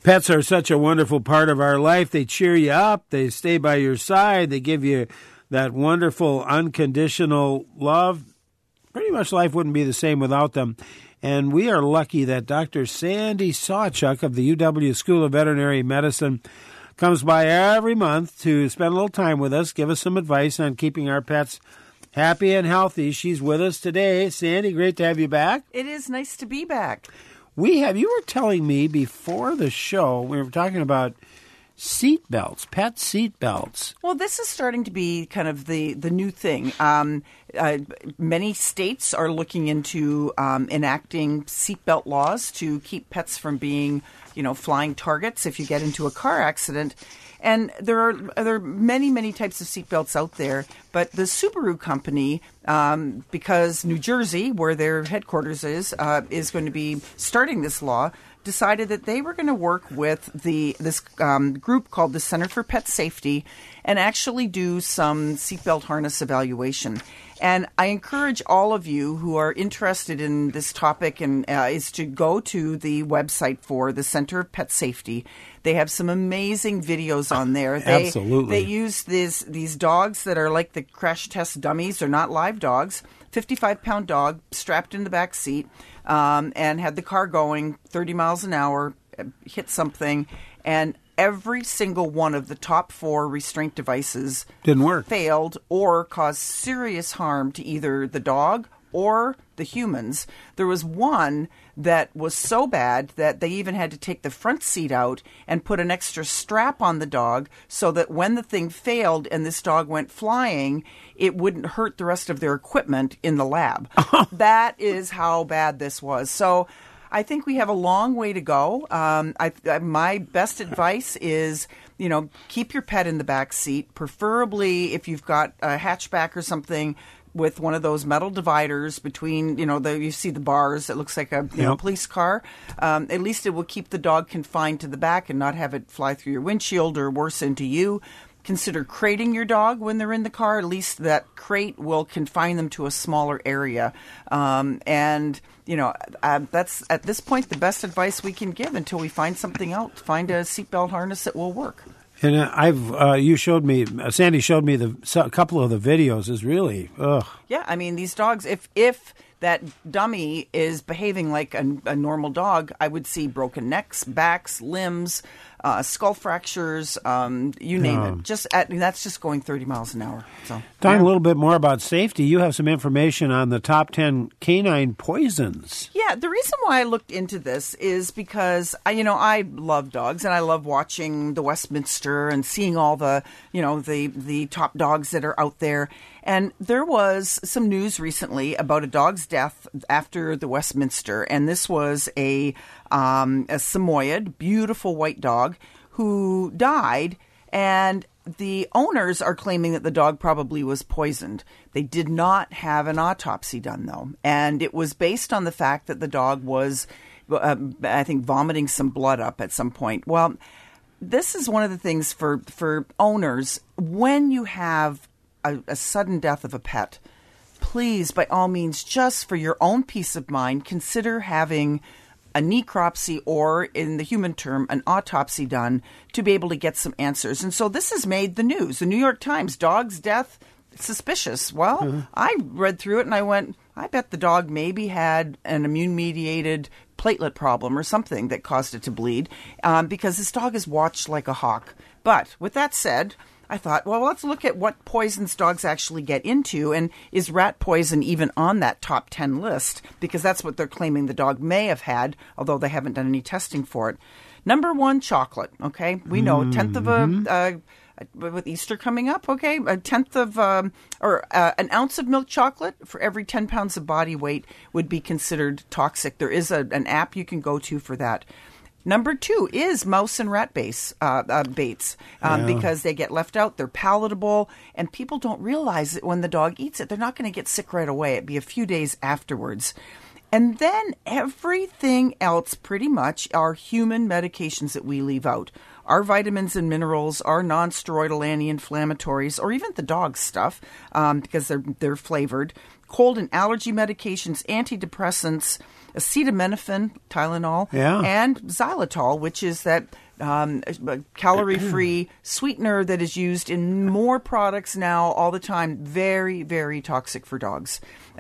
Pets are such a wonderful part of our life. They cheer you up. They stay by your side. They give you that wonderful unconditional love. Pretty much life wouldn't be the same without them. And we are lucky that Dr. Sandy Sawchuk of the UW School of Veterinary Medicine comes by every month to spend a little time with us, give us some advice on keeping our pets happy and healthy. She's with us today. Sandy, great to have you back. It is nice to be back. You were telling me before the show, we were talking about seat belts, pet seat belts. Well, this is starting to be kind of the new thing. Many states are looking into enacting seatbelt laws to keep pets from being, flying targets if you get into a car accident. And there are many, many types of seatbelts out there. But the Subaru company, because New Jersey, where their headquarters is going to be starting this law, decided that they were going to work with this group called the Center for Pet Safety and actually do some seatbelt harness evaluation. And I encourage all of you who are interested in this topic is to go to the website for the Center of Pet Safety. They have some amazing videos on there. Absolutely. They use these dogs that are like the crash test dummies. They're not live dogs. 55-pound dog strapped in the back seat and had the car going 30 miles an hour, hit something, and every single one of the top 4 restraint devices didn't work, failed, or caused serious harm to either the dog or the humans. There was one that was so bad that they even had to take the front seat out and put an extra strap on the dog so that when the thing failed and this dog went flying, it wouldn't hurt the rest of their equipment in the lab. That is how bad this was. So I think we have a long way to go. My best advice is, keep your pet in the back seat, preferably if you've got a hatchback or something with one of those metal dividers between, you see the bars. It looks like a police car. At least it will keep the dog confined to the back and not have it fly through your windshield or worse into you. Consider crating your dog when they're in the car. At least that crate will confine them to a smaller area. That's at this point the best advice we can give until we find something else. Find a seatbelt harness that will work. And Sandy showed me a couple of the videos. Is really, ugh. Yeah, I mean, these dogs, if that dummy is behaving like a normal dog, I would see broken necks, backs, limbs, skull fractures, you name it. That's just going 30 miles an hour. So, talking a little bit more about safety, you have some information on the top 10 canine poisons. Yeah, the reason why I looked into this is because I love dogs and I love watching the Westminster and seeing all the the top dogs that are out there. And there was some news recently about a dog's death after the Westminster, and this was a Samoyed, beautiful white dog who died, and the owners are claiming that the dog probably was poisoned. They did not have an autopsy done, though, and it was based on the fact that the dog was, I think, vomiting some blood up at some point. Well, this is one of the things for owners, when you have a sudden death of a pet, please, by all means, just for your own peace of mind, consider having a necropsy, or in the human term, an autopsy done to be able to get some answers. And so this has made the news. The New York Times, dog's death, suspicious. Well, I read through it and I went, I bet the dog maybe had an immune-mediated platelet problem or something that caused it to bleed, because this dog is watched like a hawk. But with that said, I thought, well, let's look at what poisons dogs actually get into, and is rat poison even on that top 10 list? Because that's what they're claiming the dog may have had, although they haven't done any testing for it. Number 1, chocolate, okay? We know a tenth of with Easter coming up, okay? A tenth of, an ounce of milk chocolate for every 10 pounds of body weight would be considered toxic. There is an app you can go to for that. Number 2 is mouse and rat baits, because they get left out. They're palatable, and people don't realize that when the dog eats it, they're not going to get sick right away. It'd be a few days afterwards. And then everything else pretty much are human medications that we leave out. Our vitamins and minerals, our non-steroidal anti-inflammatories, or even the dog stuff, because they're flavored. cold and allergy medications, antidepressants, acetaminophen, Tylenol, and xylitol, which is that calorie-free sweetener that is used in more products now all the time. Very, very toxic for dogs.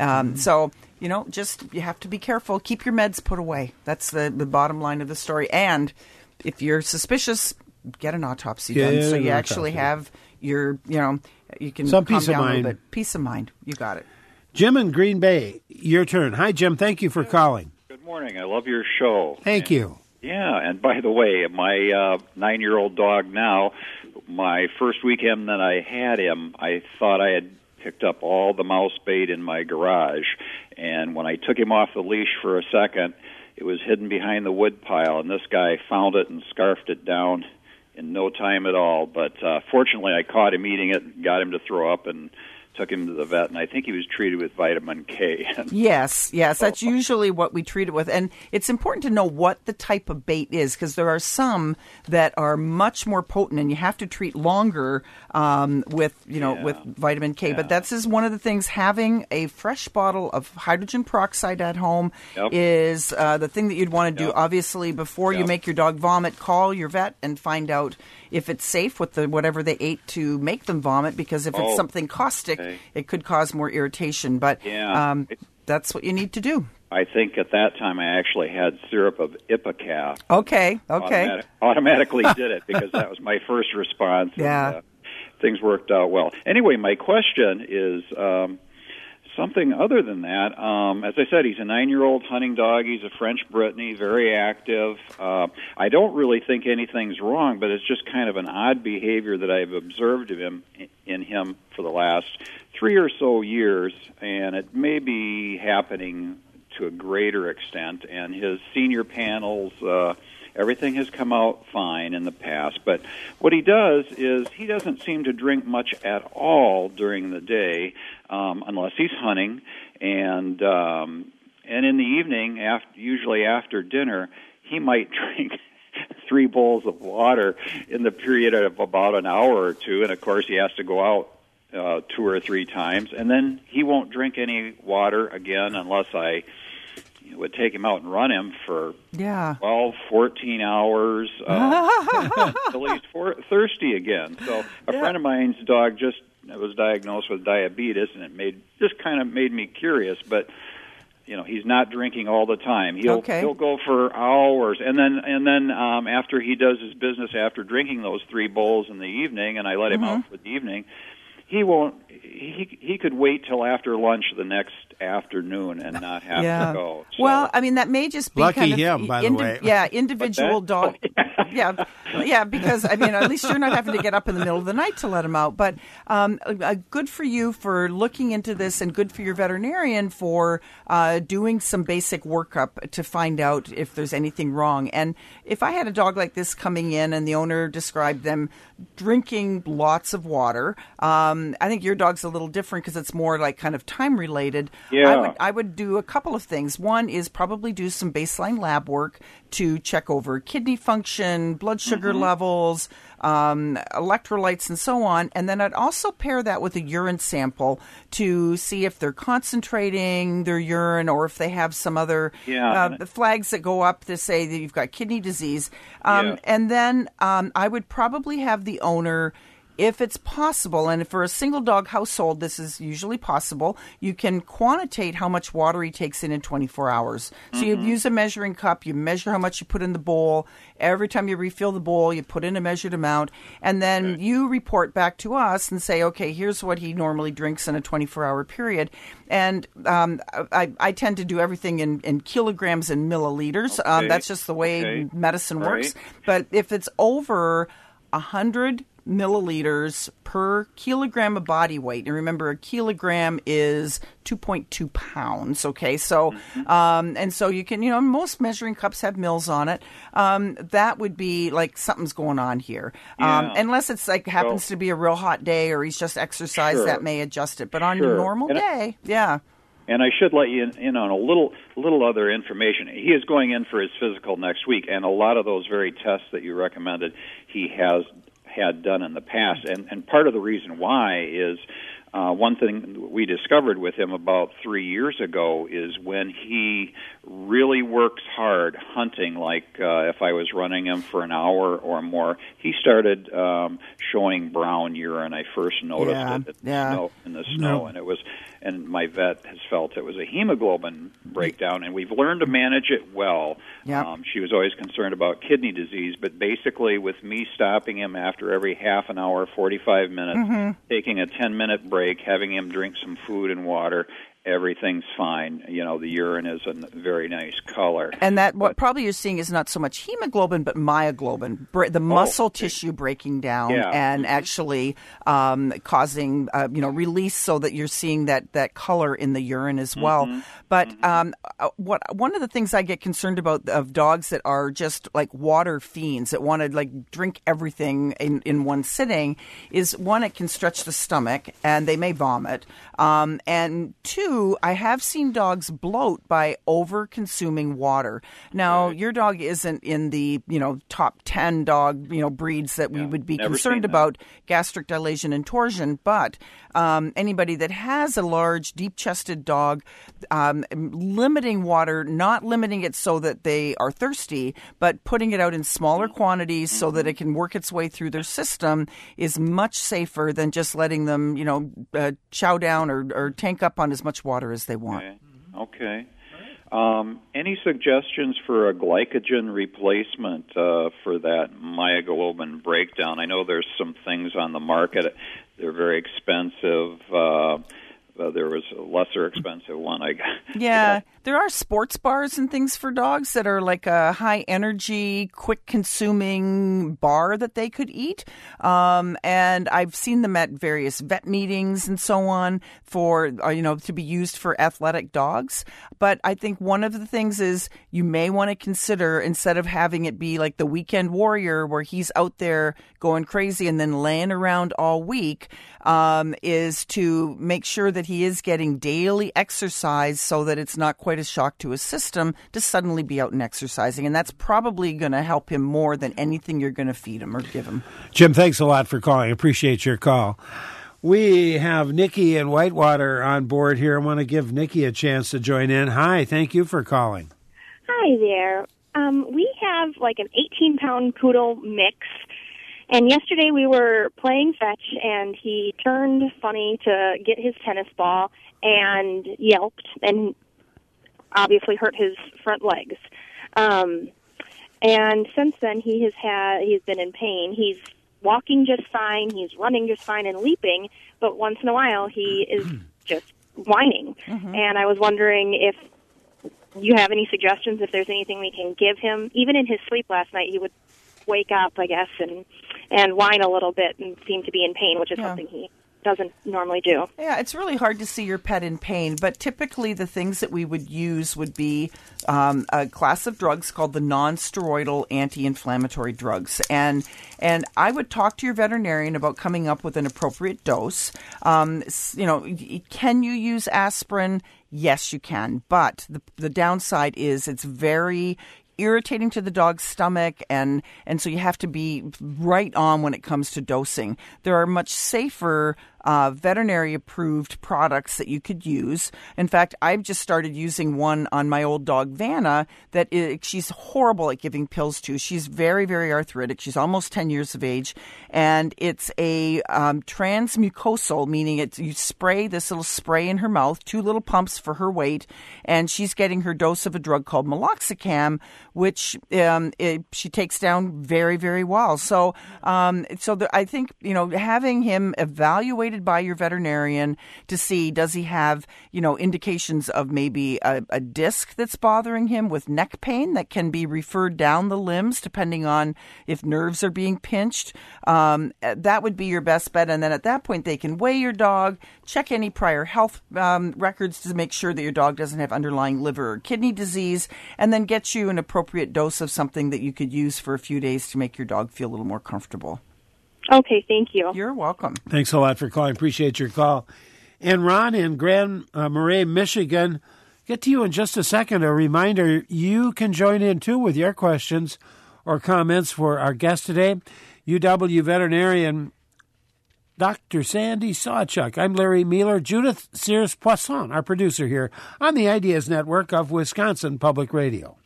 So, you know, just you have to be careful. Keep your meds put away. That's the bottom line of the story. And if you're suspicious, get an autopsy done so you actually have your, you know, you can some calm peace of down a mind. little bit. Peace of mind. You got it. Jim in Green Bay, your turn. Hi, Jim. Thank you for calling. Good morning. I love your show. Thank you. Yeah, and by the way, my 9-year-old dog now, my first weekend that I had him, I thought I had picked up all the mouse bait in my garage, and when I took him off the leash for a second, it was hidden behind the wood pile, and this guy found it and scarfed it down in no time at all. But fortunately, I caught him eating it, got him to throw up, and took him to the vet, and I think he was treated with vitamin K. Yes, that's usually what we treat it with. And it's important to know what the type of bait is, because there are some that are much more potent, and you have to treat longer with vitamin K. Yeah. But that's just one of the things. Having a fresh bottle of hydrogen peroxide at home is the thing that you'd want to do. Obviously, before you make your dog vomit, call your vet and find out if it's safe with whatever they ate to make them vomit, because if it's something caustic, it could cause more irritation. But that's what you need to do. I think at that time I actually had syrup of Ipecac. Okay. Automatically did it because that was my first response. Yeah. And, things worked out well. Anyway, my question is something other than that. As I said, he's a 9-year-old hunting dog. He's a French Brittany, very active. I don't really think anything's wrong, but it's just kind of an odd behavior that I've observed of him in him for the last 3 or so years, and it may be happening to a greater extent. And his senior panels, everything has come out fine in the past. But what he does is he doesn't seem to drink much at all during the day, unless he's hunting. And in the evening, usually after dinner, he might drink 3 bowls of water in the period of about an hour or two. And, of course, he has to go out 2 or 3 times. And then he won't drink any water again unless I would take him out and run him for 12, 14 hours until he's thirsty again. So a friend of mine's dog just was diagnosed with diabetes, and it just kind of made me curious. But you know, he's not drinking all the time. He'll go for hours, and then after he does his business after drinking those 3 bowls in the evening, and I let him out for the evening, he won't. He could wait till after lunch the next afternoon and not have to go. So. Well, I mean, that may just be lucky kind of him, by the way. Yeah, individual dog. Because I mean, at least you're not having to get up in the middle of the night to let him out. But good for you for looking into this, and good for your veterinarian for doing some basic workup to find out if there's anything wrong. And if I had a dog like this coming in and the owner described them drinking lots of water, I think your dog's a little different because it's more like kind of time related. Yeah. I would do a couple of things. One is probably do some baseline lab work to check over kidney function, blood sugar levels, electrolytes, and so on. And then I'd also pair that with a urine sample to see if they're concentrating their urine or if they have some other flags that go up to say that you've got kidney disease. And then I would probably have the owner, if it's possible, and for a single dog household, this is usually possible, you can quantitate how much water he takes in 24 hours. So you use a measuring cup, you measure how much you put in the bowl. Every time you refill the bowl, you put in a measured amount, and then you report back to us and say, okay, here's what he normally drinks in a 24-hour period. And I tend to do everything in kilograms and milliliters. That's just the way medicine works. But if it's over 100 milliliters per kilogram of body weight. And remember, a kilogram is 2.2 pounds. Okay, so and so you can, most measuring cups have mils on it. That would be like something's going on here, unless it's like happens to be a real hot day or he's just exercised. That may adjust it. But on a normal day, And I should let you in on a little other information. He is going in for his physical next week, and a lot of those very tests that you recommended he had done in the past. And part of the reason why is one thing we discovered with him about 3 years ago is when he really works hard hunting, like if I was running him for an hour or more, he started showing brown urine. I first noticed it in the snow, and my vet has felt it was a hemoglobin breakdown, and we've learned to manage it well. Yep. She was always concerned about kidney disease, but basically with me stopping him after every half an hour, 45 minutes, taking a 10-minute break, having him drink some food and water, everything's fine. The urine is a very nice color. And what probably you're seeing is not so much hemoglobin, but myoglobin, the muscle tissue breaking down and actually causing, release, so that you're seeing that color in the urine as well. But one of the things I get concerned about of dogs that are just like water fiends, that want to drink everything in one sitting, is one, it can stretch the stomach and they may vomit. And two, I have seen dogs bloat by over-consuming water. Now, your dog isn't in the, top 10 dog, breeds that we would be concerned about gastric dilation and torsion, but anybody that has a large, deep-chested dog, limiting water, not limiting it so that they are thirsty, but putting it out in smaller quantities so that it can work its way through their system is much safer than just letting them, chow down or tank up on as much water as they want. Okay. Any suggestions for a glycogen replacement for that myoglobin breakdown? I know there's some things on the market. They're very expensive. There was a lesser expensive one I got. Yeah, there are sports bars and things for dogs that are like a high-energy, quick-consuming bar that they could eat. And I've seen them at various vet meetings and so on for, to be used for athletic dogs. But I think one of the things is you may want to consider, instead of having it be like the weekend warrior where he's out there going crazy and then laying around all week, is to make sure that he is getting daily exercise so that it's not quite a shock to his system to suddenly be out and exercising. And that's probably going to help him more than anything you're going to feed him or give him. Jim, thanks a lot for calling. Appreciate your call. We have Nikki in Whitewater on board here. I want to give Nikki a chance to join in. Hi, thank you for calling. Hi there. We have like an 18-pound poodle mix. And yesterday we were playing fetch, and he turned funny to get his tennis ball and yelped and obviously hurt his front legs. And since then he's been in pain. He's walking just fine, he's running just fine and leaping, but once in a while he is just whining. And I was wondering if you have any suggestions, if there's anything we can give him. Even in his sleep last night, he would wake up, I guess, and whine a little bit and seem to be in pain, which is something he doesn't normally do. Yeah, it's really hard to see your pet in pain, but typically the things that we would use would be a class of drugs called the non-steroidal anti-inflammatory drugs. And I would talk to your veterinarian about coming up with an appropriate dose. Can you use aspirin? Yes, you can. But the downside is it's very irritating to the dog's stomach, and so you have to be right on when it comes to dosing. There are much safer veterinary-approved products that you could use. In fact, I've just started using one on my old dog, Vanna, that she's horrible at giving pills to. She's very, very arthritic. She's almost 10 years of age, and it's a transmucosal, meaning you spray this little spray in her mouth, 2 little pumps for her weight, and she's getting her dose of a drug called meloxicam, which she takes down very, very well. So I think, having him evaluated by your veterinarian to see, does he have, indications of maybe a disc that's bothering him with neck pain that can be referred down the limbs depending on if nerves are being pinched. That would be your best bet. And then at that point, they can weigh your dog, check any prior health records to make sure that your dog doesn't have underlying liver or kidney disease, and then get you an appropriate dose of something that you could use for a few days to make your dog feel a little more comfortable. Okay, thank you. You're welcome. Thanks a lot for calling. Appreciate your call. And Ron in Grand Marais, Michigan, get to you in just a second. A reminder, you can join in too with your questions or comments for our guest today. UW veterinarian Dr. Sandy Sawchuk. I'm Larry Mueller. Judith Sears-Poisson, our producer here on the Ideas Network of Wisconsin Public Radio.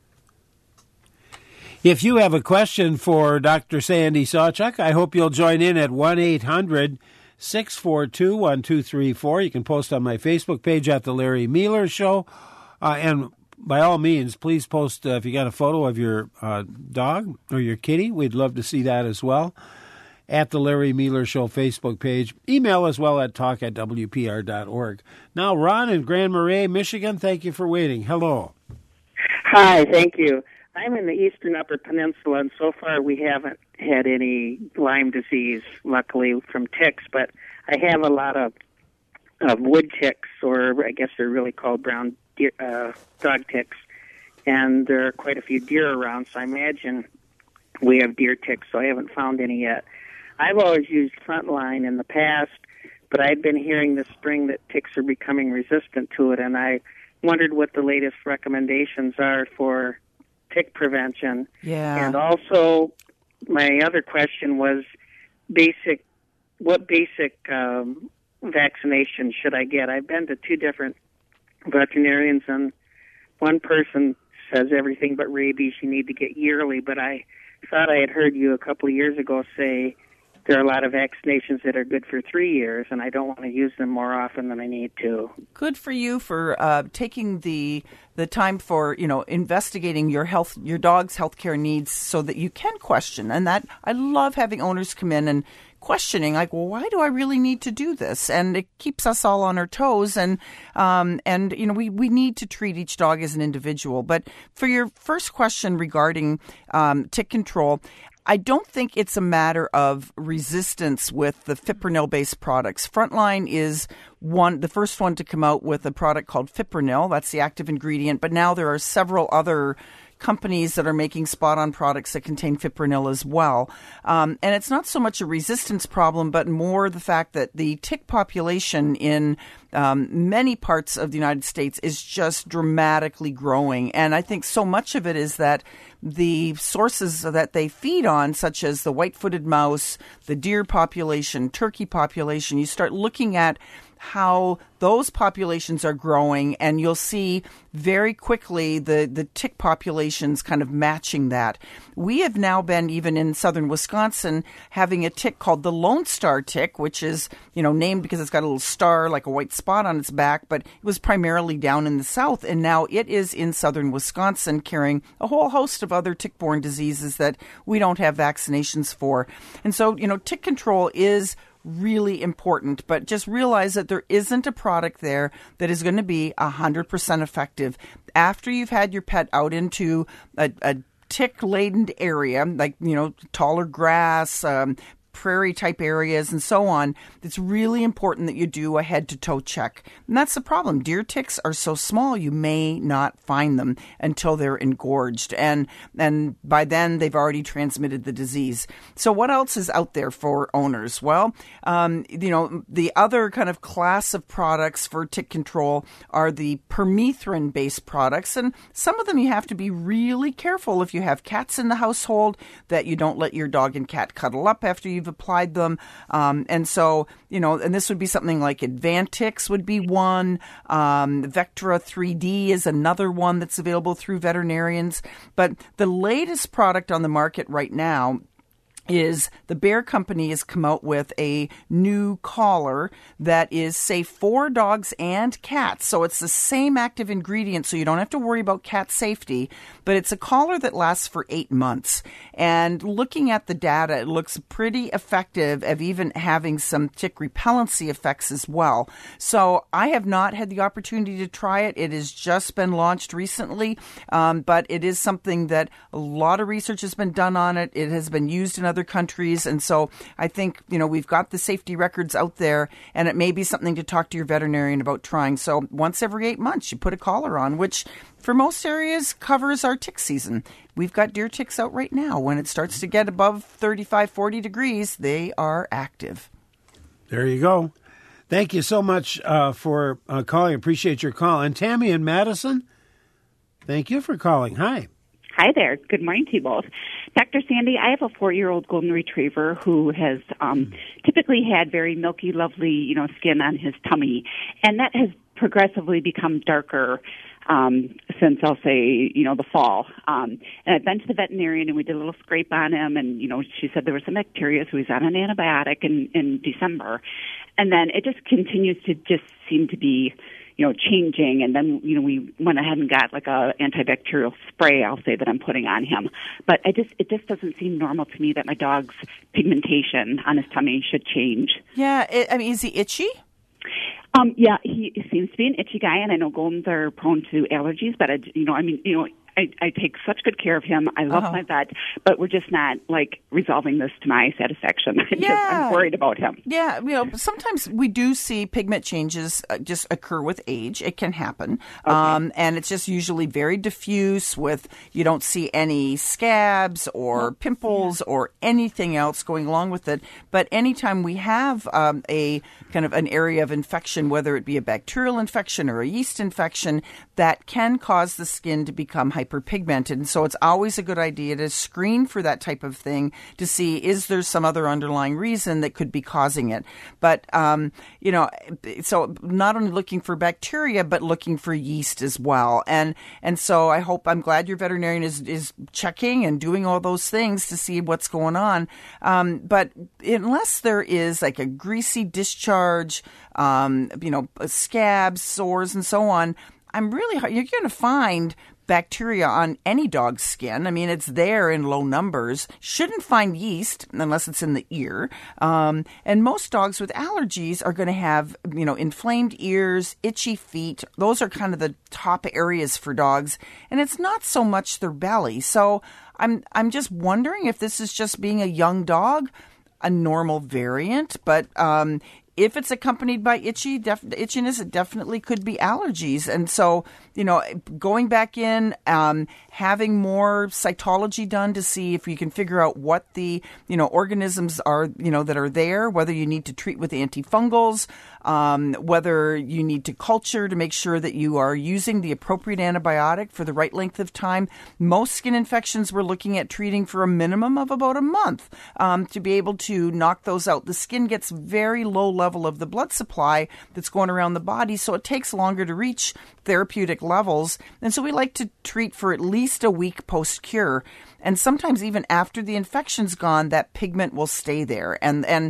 If you have a question for Dr. Sandy Sawchuk, I hope you'll join in at 1-800-642-1234. You can post on my Facebook page at The Larry Mueller Show. And by all means, please post if you got a photo of your dog or your kitty. We'd love to see that as well. At the Larry Mueller Show Facebook page. Email as well at talk@wpr.org. Now, Ron in Grand Marais, Michigan, thank you for waiting. Hello. Hi, thank you. I'm in the eastern Upper Peninsula, and so far we haven't had any Lyme disease, luckily, from ticks, but I have a lot of wood ticks, or I guess they're really called brown deer, dog ticks, and there are quite a few deer around, so I imagine we have deer ticks, so I haven't found any yet. I've always used Frontline in the past, but I've been hearing this spring that ticks are becoming resistant to it, and I wondered what the latest recommendations are for tick prevention. Yeah. And also, my other question was, what basic vaccination should I get? I've been to 2 different veterinarians, and one person says everything but rabies you need to get yearly, but I thought I had heard you a couple of years ago say there are a lot of vaccinations that are good for 3 years, and I don't want to use them more often than I need to. Good for you for taking the time for, investigating your dog's healthcare needs so that you can question. And that I love having owners come in and questioning, like, well, why do I really need to do this? And it keeps us all on our toes. And we need to treat each dog as an individual. But for your first question regarding tick control, I don't think it's a matter of resistance with the fipronil-based products. Frontline is the first one to come out with a product called fipronil. That's the active ingredient. But now there are several other companies that are making spot-on products that contain fipronil as well. And it's not so much a resistance problem, but more the fact that the tick population in many parts of the United States is just dramatically growing. And I think so much of it is that the sources that they feed on, such as the white-footed mouse, the deer population, turkey population, you start looking at how those populations are growing, and you'll see very quickly the tick populations kind of matching that. We have now been, even in southern Wisconsin, having a tick called the Lone Star tick, which is, named because it's got a little star, like a white spot on its back, but it was primarily down in the south, and now it is in southern Wisconsin carrying a whole host of other tick-borne diseases that we don't have vaccinations for. And so, tick control is really important, but just realize that there isn't a product there that is going to be 100% effective. After you've had your pet out into a tick-laden area, like, taller grass, prairie-type areas, and so on, it's really important that you do a head-to-toe check. And that's the problem. Deer ticks are so small, you may not find them until they're engorged. And by then, they've already transmitted the disease. So what else is out there for owners? Well, the other kind of class of products for tick control are the permethrin-based products. And some of them you have to be really careful if you have cats in the household, that you don't let your dog and cat cuddle up after you've applied them. And so, and this would be something like Advantix would be one. Vectra 3D is another one that's available through veterinarians. But the latest product on the market right now is the Bayer Company has come out with a new collar that is safe for dogs and cats. So it's the same active ingredient, so you don't have to worry about cat safety, but it's a collar that lasts for 8 months. And looking at the data, it looks pretty effective of even having some tick repellency effects as well. So I have not had the opportunity to try it. It has just been launched recently, but it is something that a lot of research has been done on it. It has been used in other countries. And so I think, we've got the safety records out there, and it may be something to talk to your veterinarian about trying. So once every 8 months, you put a collar on, which for most areas covers our tick season. We've got deer ticks out right now. When it starts to get above 35, 40 degrees, they are active. There you go. Thank you so much for calling. Appreciate your call. And Tammy in Madison, thank you for calling. Hi. Hi there. Good morning to you both. Dr. Sandy, I have a 4-year-old golden retriever who has typically had very milky, lovely, skin on his tummy, and that has progressively become darker since, I'll say, the fall. And I've been to the veterinarian, and we did a little scrape on him, and, she said there was some bacteria, so he's on an antibiotic in December. And then it just continues to just seem to be changing, and then, we went ahead and got like a antibacterial spray, I'll say, that I'm putting on him. But it just doesn't seem normal to me that my dog's pigmentation on his tummy should change. Yeah, is he itchy? Yeah, he seems to be an itchy guy, and I know Goldens are prone to allergies, but I take such good care of him. I love my vet, but we're just not resolving this to my satisfaction. I'm worried about him. Yeah, sometimes we do see pigment changes just occur with age. It can happen. Okay. And it's just usually very diffuse you don't see any scabs or pimples or anything else going along with it. But anytime we have a kind of an area of infection, whether it be a bacterial infection or a yeast infection, that can cause the skin to become hyperpigmented. And so it's always a good idea to screen for that type of thing to see, is there some other underlying reason that could be causing it? But, so not only looking for bacteria, but looking for yeast as well. And so I'm glad your veterinarian is checking and doing all those things to see what's going on. But unless there is like a greasy discharge, scabs, sores, and so on, you're going to find bacteria on any dog's skin. I mean, it's there in low numbers. Shouldn't find yeast unless it's in the ear. And most dogs with allergies are going to have, inflamed ears, itchy feet. Those are kind of the top areas for dogs. And it's not so much their belly. So I'm just wondering if this is just being a young dog, a normal variant, but if it's accompanied by itchiness, it definitely could be allergies. And so, going back in, having more cytology done to see if you can figure out what the, organisms are, that are there, whether you need to treat with antifungals, whether you need to culture to make sure that you are using the appropriate antibiotic for the right length of time. Most skin infections we're looking at treating for a minimum of about a month to be able to knock those out. The skin gets very low level of the blood supply that's going around the body, so it takes longer to reach therapeutic levels. And so we like to treat for at least a week post-cure. And sometimes even after the infection's gone, that pigment will stay there. And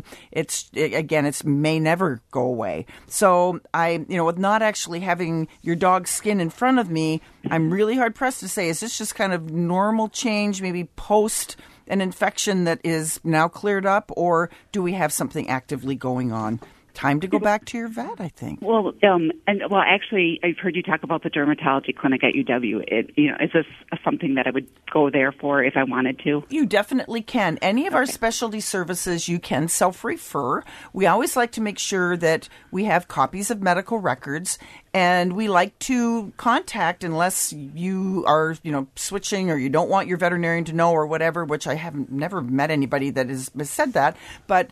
it may never go away. So with not actually having your dog's skin in front of me, I'm really hard pressed to say, is this just kind of normal change, maybe post an infection that is now cleared up, or do we have something actively going on? Time to go back to your vet, I think. Well, actually, I've heard you talk about the dermatology clinic at UW. Is this something that I would go there for if I wanted to? You definitely can. Any of our specialty services, you can self-refer. We always like to make sure that we have copies of medical records, and we like to contact, unless you are, switching or you don't want your veterinarian to know or whatever, which I haven't never met anybody that has said that. But,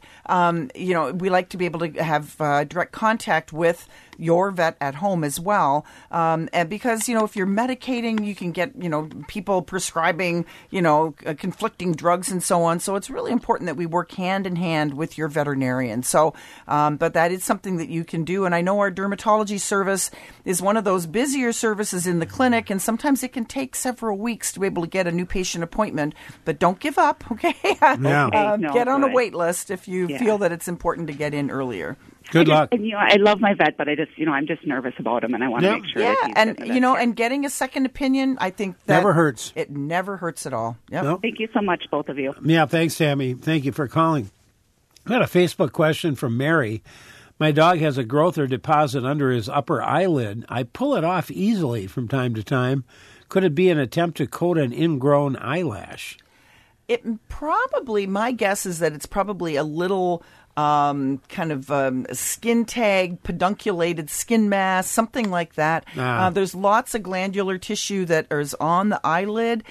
we like to be able to have direct contact with your vet at home as well. And because, if you're medicating, you can get, people prescribing, conflicting drugs and so on. So it's really important that we work hand in hand with your veterinarian. So, but that is something that you can do. And I know our dermatology service is one of those busier services in the clinic, and sometimes it can take several weeks to be able to get a new patient appointment. But don't give up, okay? Yeah. Get on a wait list if you feel that it's important to get in earlier. Good luck. I love my vet, but I'm just nervous about him, and I want to make sure. Yeah, that he's and getting a second opinion, I think that never hurts. It never hurts at all. Yep. Nope. Thank you so much, both of you. Yeah, thanks, Tammy. Thank you for calling. I got a Facebook question from Mary. My dog has a growth or deposit under his upper eyelid. I pull it off easily from time to time. Could it be an attempt to coat an ingrown eyelash? It probably, my guess is that it's probably a little kind of skin tag, pedunculated skin mass, something like that. There's lots of glandular tissue that is on the eyelid.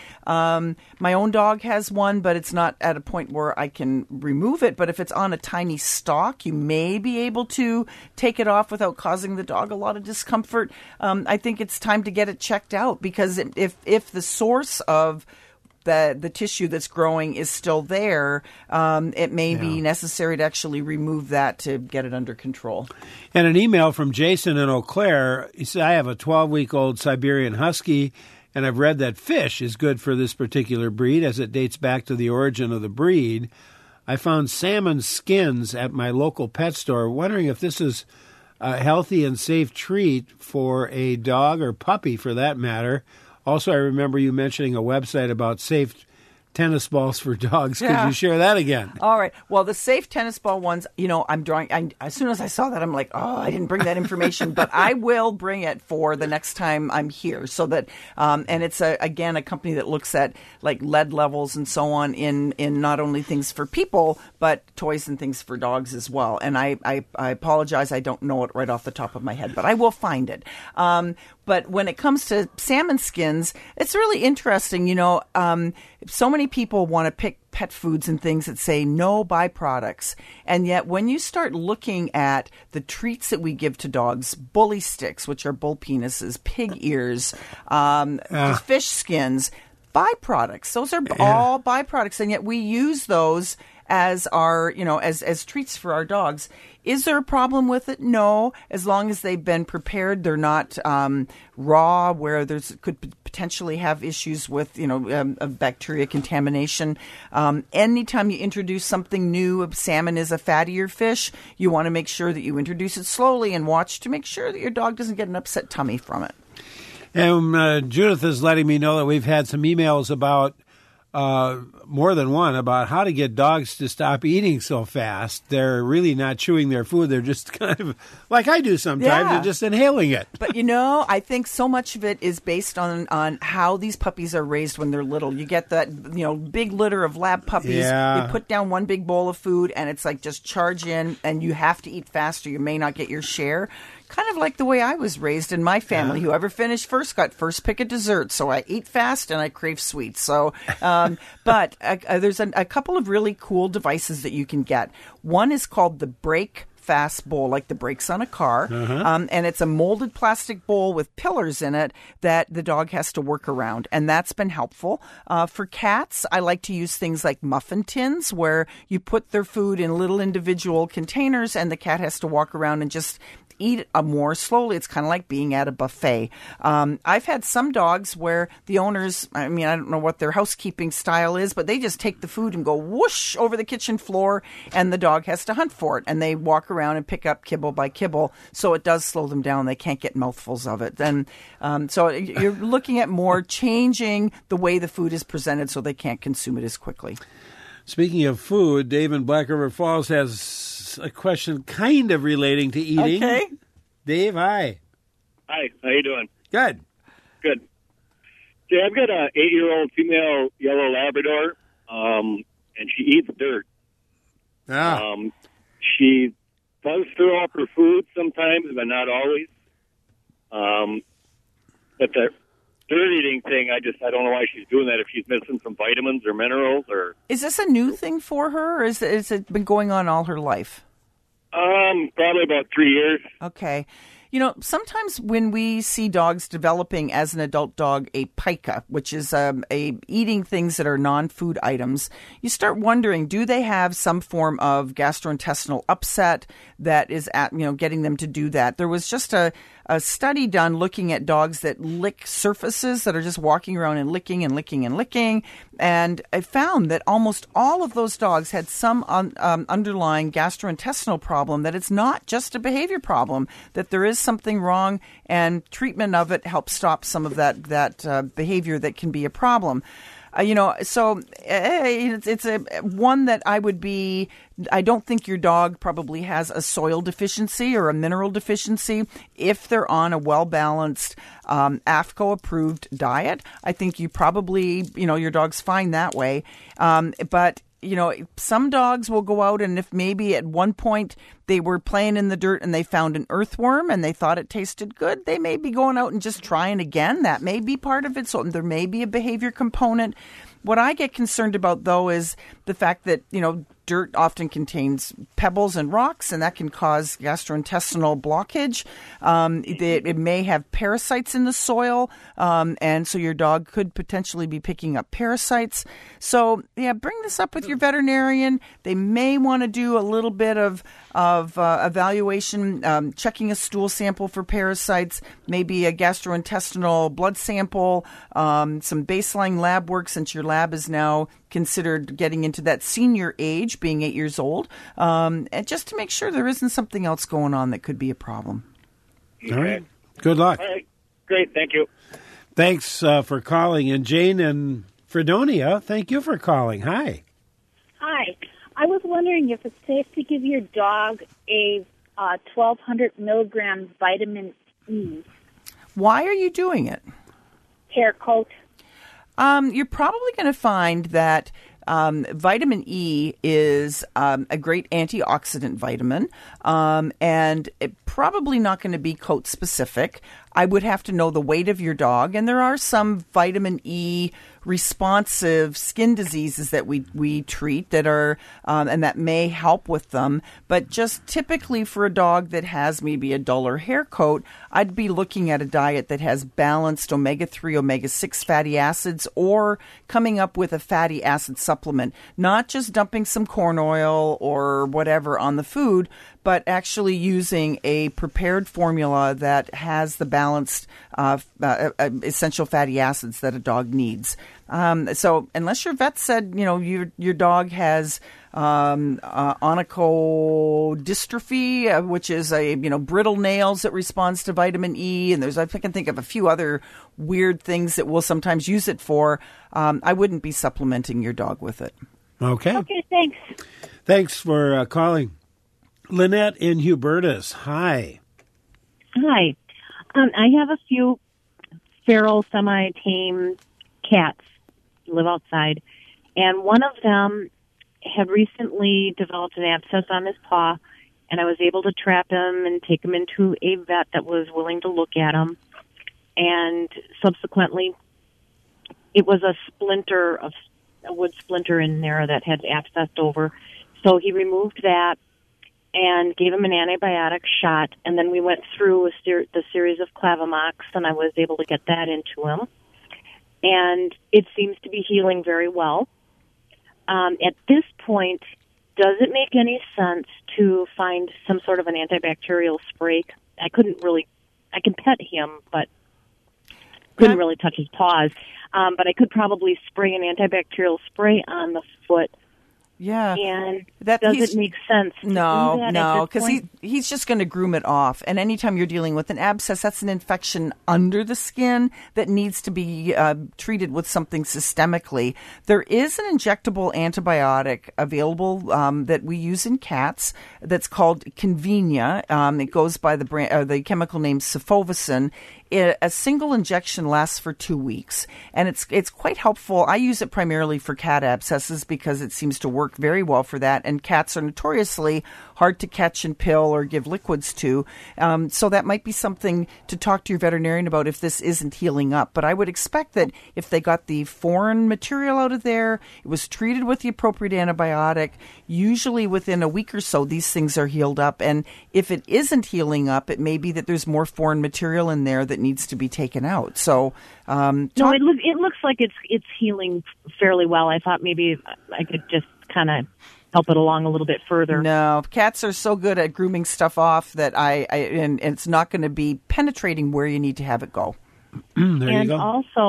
My own dog has one, but it's not at a point where I can remove it. But if it's on a tiny stalk, you may be able to take it off without causing the dog a lot of discomfort. I think it's time to get it checked out, because if the source of the tissue that's growing is still there, it may be necessary to actually remove that to get it under control. And an email from Jason in Eau Claire. He said, I have a 12-week-old Siberian Husky, and I've read that fish is good for this particular breed as it dates back to the origin of the breed. I found salmon skins at my local pet store, wondering if this is a healthy and safe treat for a dog or puppy for that matter. Also, I remember you mentioning a website about safe tennis balls for dogs. Could you share that again? All right. Well, the safe tennis ball ones, I'm drawing. As soon as I saw that, I'm like, I didn't bring that information, but I will bring it for the next time I'm here. So that, and it's again a company that looks at like lead levels and so on in not only things for people but toys and things for dogs as well. And I apologize, I don't know it right off the top of my head, but I will find it. But when it comes to salmon skins, it's really interesting. So many people want to pick pet foods and things that say no byproducts. And yet when you start looking at the treats that we give to dogs, bully sticks, which are bull penises, pig ears, fish skins, byproducts. Those are all byproducts. And yet we use those as our, as treats for our dogs. Is there a problem with it? No, as long as they've been prepared, they're not raw, where could potentially have issues with bacteria contamination. Anytime you introduce something new, salmon is a fattier fish. You want to make sure that you introduce it slowly and watch to make sure that your dog doesn't get an upset tummy from it. And Judith is letting me know that we've had some emails about more than one about how to get dogs to stop eating so fast. They're really not chewing their food. They're just kind of like I do sometimes. They're just inhaling it. But, I think so much of it is based on how these puppies are raised when they're little. You get that, big litter of lab puppies. Yeah. You put down one big bowl of food and it's like just charge in, and you have to eat fast or you may not get your share. Kind of like the way I was raised in my family. Yeah. Whoever finished first got first pick of dessert. So I eat fast and I crave sweets. So, but there's a couple of really cool devices that you can get. One is called the Break Fast bowl, like the brakes on a car. And it's a molded plastic bowl with pillars in it that the dog has to work around. And that's been helpful. For cats, I like to use things like muffin tins, where you put their food in little individual containers and the cat has to walk around and just eat more slowly. It's kind of like being at a buffet. I've had some dogs where the owners, I don't know what their housekeeping style is, but they just take the food and go whoosh over the kitchen floor, and the dog has to hunt for it. And they walk around and pick up kibble by kibble. So it does slow them down. They can't get mouthfuls of it. And so you're looking at more changing the way the food is presented so they can't consume it as quickly. Speaking of food, Dave in Black River Falls has a question kind of relating to eating. Okay. Dave, hi. Hi, how you doing? Good. Good. See, I've got a 8-year-old female yellow Labrador, and she eats dirt. She does throw up her food sometimes, but not always. But the dirt eating thing, I don't know why she's doing that, if she's missing some vitamins or minerals. Or is this a new thing for her, or is it been going on all her life? Probably about 3 years. Okay. Sometimes when we see dogs developing as an adult dog a pica, which is eating things that are non-food items, you start wondering, do they have some form of gastrointestinal upset that is getting them to do that? There was just a study done looking at dogs that lick surfaces, that are just walking around and licking and licking and licking. And I found that almost all of those dogs had some underlying gastrointestinal problem, that it's not just a behavior problem, that there is something wrong, and treatment of it helps stop some of that behavior that can be a problem. So it's a one that I don't think your dog probably has a soil deficiency or a mineral deficiency. If they're on a well-balanced, AAFCO-approved diet, I think you probably, your dog's fine that way. But some dogs will go out, and if maybe at one point they were playing in the dirt and they found an earthworm and they thought it tasted good, they may be going out and just trying again. That may be part of it. So there may be a behavior component. What I get concerned about, though, is the fact that, dirt often contains pebbles and rocks, and that can cause gastrointestinal blockage. It may have parasites in the soil, and so your dog could potentially be picking up parasites. So, bring this up with your veterinarian. They may want to do a little bit of evaluation, checking a stool sample for parasites, maybe a gastrointestinal blood sample, some baseline lab work, since your lab is now considered getting into that senior age, being 8 years old, and just to make sure there isn't something else going on that could be a problem. All right. Good luck. All right. Great. Thank you. Thanks for calling. And Jane in Fredonia, thank you for calling. Hi. Hi. I was wondering if it's safe to give your dog a 1,200 milligram vitamin E. Why are you doing it? Hair coat. You're probably going to find that vitamin E is a great antioxidant vitamin, and it probably not going to be coat specific. I would have to know the weight of your dog, and there are some vitamin E responsive skin diseases that we treat that are and that may help with them. But just typically for a dog that has maybe a duller hair coat, I'd be looking at a diet that has balanced omega-3, omega-6 fatty acids, or coming up with a fatty acid supplement, not just dumping some corn oil or whatever on the food, but actually using a prepared formula that has the balanced essential fatty acids that a dog needs. So unless your vet said, your dog has onychodystrophy, which is a, brittle nails that responds to vitamin E, and I can think of a few other weird things that we'll sometimes use it for, I wouldn't be supplementing your dog with it. Okay. Okay, thanks. Thanks for calling. Lynette in Hubertus. Hi. Hi. I have a few feral, semi-tame cats live outside, and one of them had recently developed an abscess on his paw, and I was able to trap him and take him into a vet that was willing to look at him, and subsequently it was a wood splinter in there that had abscessed over, so he removed that and gave him an antibiotic shot, and then we went through the series of Clavamox, and I was able to get that into him. And it seems to be healing very well. At this point, does it make any sense to find some sort of an antibacterial spray? I can pet him, but couldn't really touch his paws. But I could probably spray an antibacterial spray on the foot. Yeah. And does it make sense? No, because he's just going to groom it off. And anytime you're dealing with an abscess, that's an infection under the skin that needs to be treated with something systemically. There is an injectable antibiotic available that we use in cats that's called Convenia. It goes by the chemical name Cefovicin. A single injection lasts for 2 weeks, and it's quite helpful. I use it primarily for cat abscesses because it seems to work very well for that, and cats are notoriously hard to catch and pill or give liquids to. So that might be something to talk to your veterinarian about if this isn't healing up. But I would expect that if they got the foreign material out of there, it was treated with the appropriate antibiotic, usually within a week or so, these things are healed up. And if it isn't healing up, it may be that there's more foreign material in there that needs to be taken out. So no, it looks like it's healing fairly well. I thought maybe I could just kind of help it along a little bit further. No, cats are so good at grooming stuff off that and it's not going to be penetrating where you need to have it go. There you go.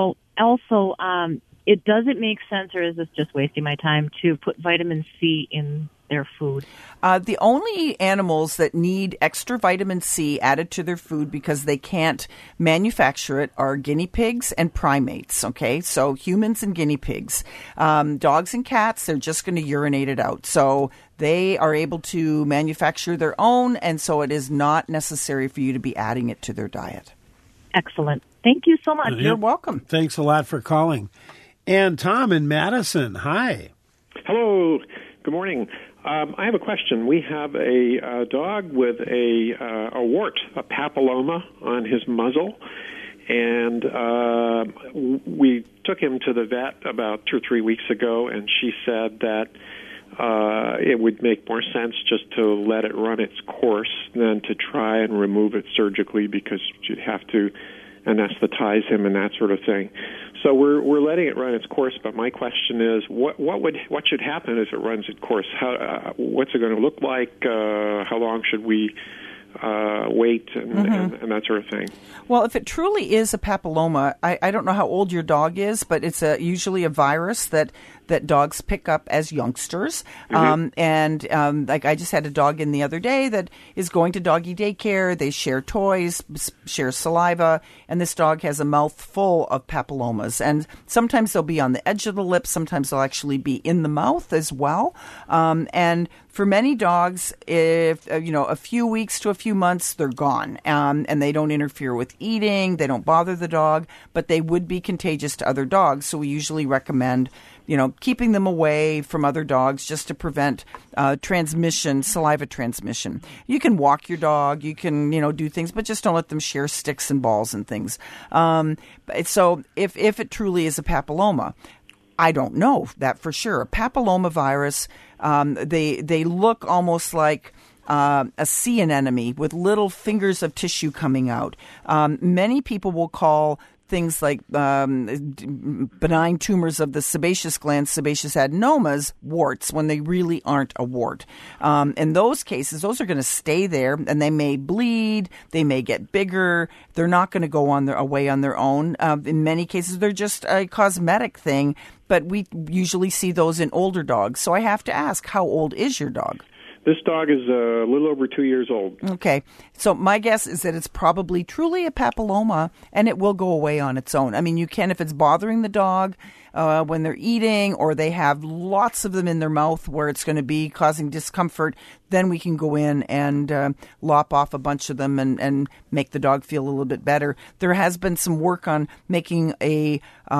Also, it doesn't make sense, or is this just wasting my time, to put vitamin C in their food? The only animals that need extra vitamin C added to their food because they can't manufacture it are guinea pigs and primates, okay? So humans and guinea pigs. Dogs and cats, they're just going to urinate it out. So they are able to manufacture their own, and so it is not necessary for you to be adding it to their diet. Excellent. Thank you so much. You're welcome. Thanks a lot for calling. And Tom in Madison, hi. Hello. Good morning. I have a question. We have a dog with a wart, a papilloma, on his muzzle, and we took him to the vet about 2 or 3 weeks ago, and she said that it would make more sense just to let it run its course than to try and remove it surgically, because you'd have to anesthetize him and that sort of thing. So we're letting it run its course. But my question is, what should happen if it runs its course? What's it going to look like? How long should we wait and that sort of thing? Well, if it truly is a papilloma, I don't know how old your dog is, but it's usually a virus that dogs pick up as youngsters. Like I just had a dog in the other day that is going to doggy daycare. They share toys, share saliva, and this dog has a mouth full of papillomas. And sometimes they'll be on the edge of the lips. Sometimes they'll actually be in the mouth as well. And for many dogs, if a few weeks to a few months, they're gone, and they don't interfere with eating. They don't bother the dog, but they would be contagious to other dogs. So we usually recommend keeping them away from other dogs just to prevent saliva transmission. You can walk your dog, you can, do things, but just don't let them share sticks and balls and things. So if it truly is a papilloma, I don't know that for sure. A papilloma virus, they look almost like a sea anemone with little fingers of tissue coming out. Many people will call things like benign tumors of the sebaceous gland, sebaceous adenomas, warts, when they really aren't a wart. In those cases, those are going to stay there, and they may bleed, they may get bigger, they're not going to go away on their own. In many cases, they're just a cosmetic thing, but we usually see those in older dogs. So I have to ask, how old is your dog? This dog is a little over 2 years old. Okay. So my guess is that it's probably truly a papilloma, and it will go away on its own. I mean, you can, if it's bothering the dog when they're eating, or they have lots of them in their mouth where it's going to be causing discomfort, then we can go in and lop off a bunch of them and make the dog feel a little bit better. There has been some work on making a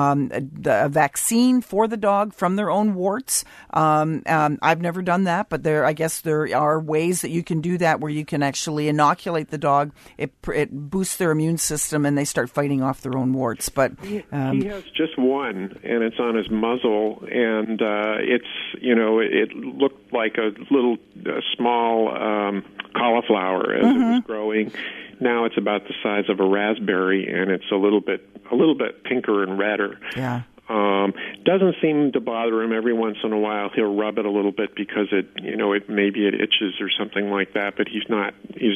vaccine for the dog from their own warts. I've never done that, but I guess there are ways that you can do that where you can actually inoculate the dog. It boosts their immune system, and they start fighting off their own warts. But he has just one, and it's on his muzzle, and it looked like a little small cauliflower as it was growing. Now it's about the size of a raspberry, and it's a little bit pinker and redder. Yeah. Doesn't seem to bother him. Every once in a while, he'll rub it a little bit because maybe it itches or something like that. But he's not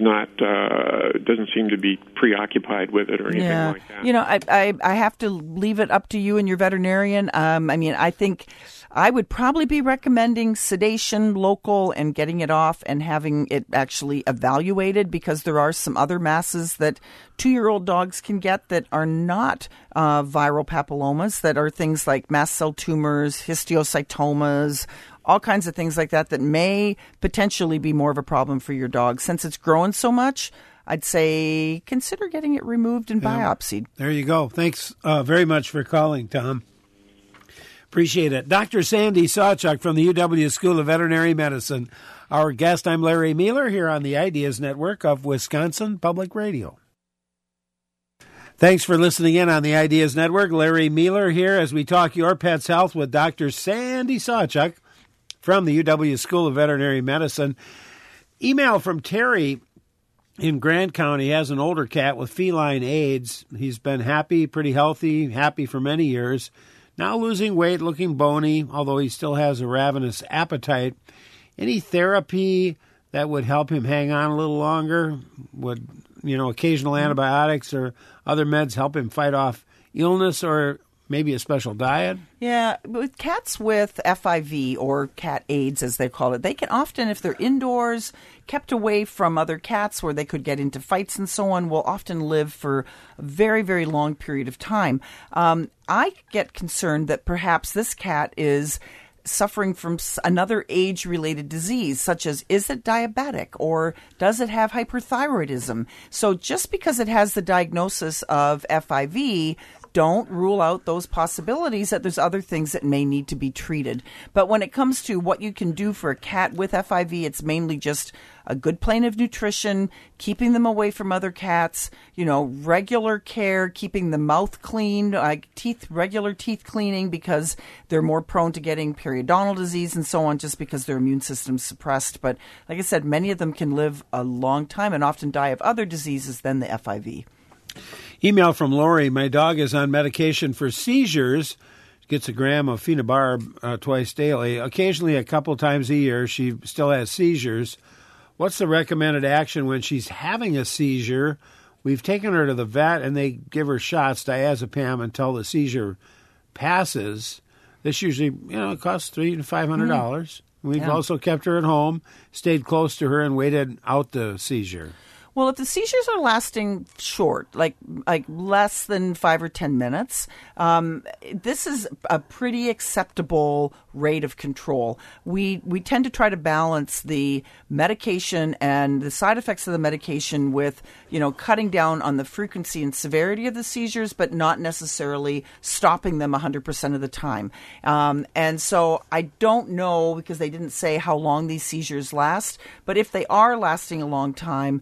doesn't seem to be preoccupied with it or anything like that. I have to leave it up to you and your veterinarian. I think I would probably be recommending sedation local and getting it off and having it actually evaluated, because there are some other masses that 2-year-old dogs can get that are not viral papillomas, that are things like mast cell tumors, histiocytomas, all kinds of things like that may potentially be more of a problem for your dog. Since it's growing so much, I'd say consider getting it removed and biopsied. There you go. Thanks very much for calling, Tom. Appreciate it. Dr. Sandy Sawchuk from the UW School of Veterinary Medicine. Our guest, I'm Larry Mueller, here on the Ideas Network of Wisconsin Public Radio. Thanks for listening in on the Ideas Network. Larry Mueller here as we talk your pet's health with Dr. Sandy Sawchuk from the UW School of Veterinary Medicine. Email from Terry in Grant County. He has an older cat with feline AIDS. He's been pretty healthy for many years. Now losing weight, looking bony, although he still has a ravenous appetite. Any therapy that would help him hang on a little longer? Would, occasional antibiotics or other meds help him fight off illness, or maybe a special diet? Yeah, with cats with FIV, or cat AIDS as they call it, they can often, if they're indoors, kept away from other cats where they could get into fights and so on, will often live for a very, very long period of time. I get concerned that perhaps this cat is suffering from another age-related disease, such as, is it diabetic, or does it have hyperthyroidism? So just because it has the diagnosis of FIV don't rule out those possibilities that there's other things that may need to be treated. But when it comes to what you can do for a cat with FIV, it's mainly just a good plan of nutrition, keeping them away from other cats, regular care, keeping the mouth clean, regular teeth cleaning, because they're more prone to getting periodontal disease and so on, just because their immune system's suppressed. But like I said, many of them can live a long time and often die of other diseases than the FIV. Email from Lori. My dog is on medication for seizures. Gets a gram of phenobarb twice daily. Occasionally, a couple times a year, she still has seizures. What's the recommended action when she's having a seizure? We've taken her to the vet, and they give her shots, diazepam, until the seizure passes. This usually, costs $300 to $500. We've also kept her at home, stayed close to her, and waited out the seizure. Well, if the seizures are lasting short, like less than 5 or 10 minutes, this is a pretty acceptable rate of control. We tend to try to balance the medication and the side effects of the medication with, cutting down on the frequency and severity of the seizures, but not necessarily stopping them 100% of the time. And so I don't know, because they didn't say how long these seizures last, but if they are lasting a long time,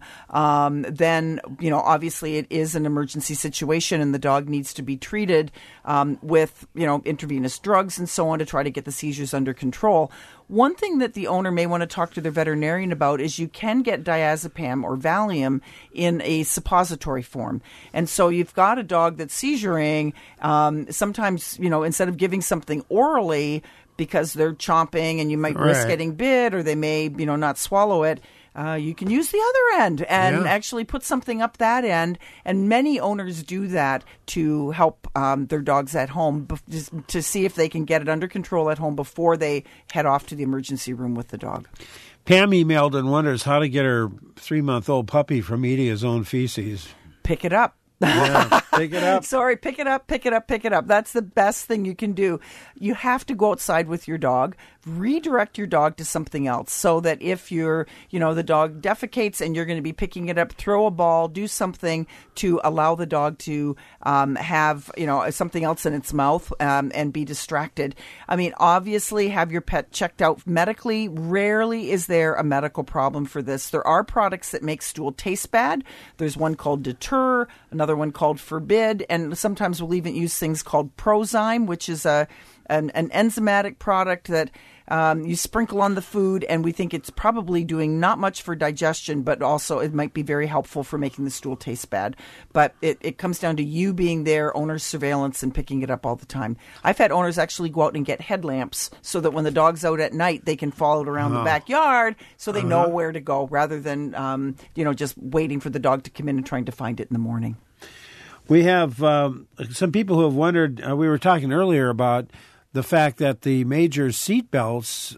then, obviously it is an emergency situation and the dog needs to be treated with, intravenous drugs and so on to try to get the seizures under control. One thing that the owner may want to talk to their veterinarian about is you can get diazepam or Valium in a suppository form. And so you've got a dog that's seizuring. Sometimes, instead of giving something orally because they're chomping and you might risk getting bit, or they may, not swallow it, you can use the other end and actually put something up that end. And many owners do that to help their dogs at home, to see if they can get it under control at home before they head off to the emergency room with the dog. Pam emailed and wonders how to get her 3-month-old puppy from eating his own feces. Pick it up. Yeah, pick it up. Sorry, pick it up. That's the best thing you can do. You have to go outside with your dog, redirect your dog to something else, so that if the dog defecates and you're going to be picking it up, throw a ball, do something to allow the dog to have, something else in its mouth and be distracted. I mean, obviously, have your pet checked out medically. Rarely is there a medical problem for this. There are products that make stool taste bad. There's one called Deter, another one called Forbid, and sometimes we'll even use things called Prozyme, which is an enzymatic product that you sprinkle on the food, and we think it's probably doing not much for digestion, but also it might be very helpful for making the stool taste bad. But it comes down to you being there, owner's surveillance, and picking it up all the time. I've had owners actually go out and get headlamps so that when the dog's out at night, they can follow it around the backyard so they know where to go, rather than just waiting for the dog to come in and trying to find it in the morning. We have some people who have wondered, we were talking earlier about the fact that the major seat belts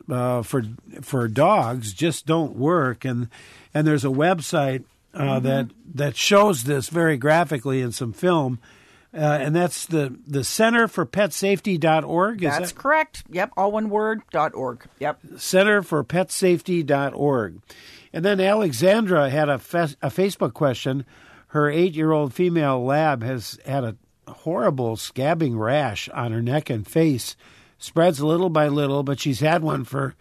for dogs just don't work, and there's a website that shows this very graphically in some film, and that's the Center for PetSafety.org. That's correct. Yep, all one word, .org. Yep. Center for PetSafety.org. And then Alexandra had a Facebook question. Her 8-year-old female lab has had a horrible scabbing rash on her neck and face. Spreads little by little, but she's had one for,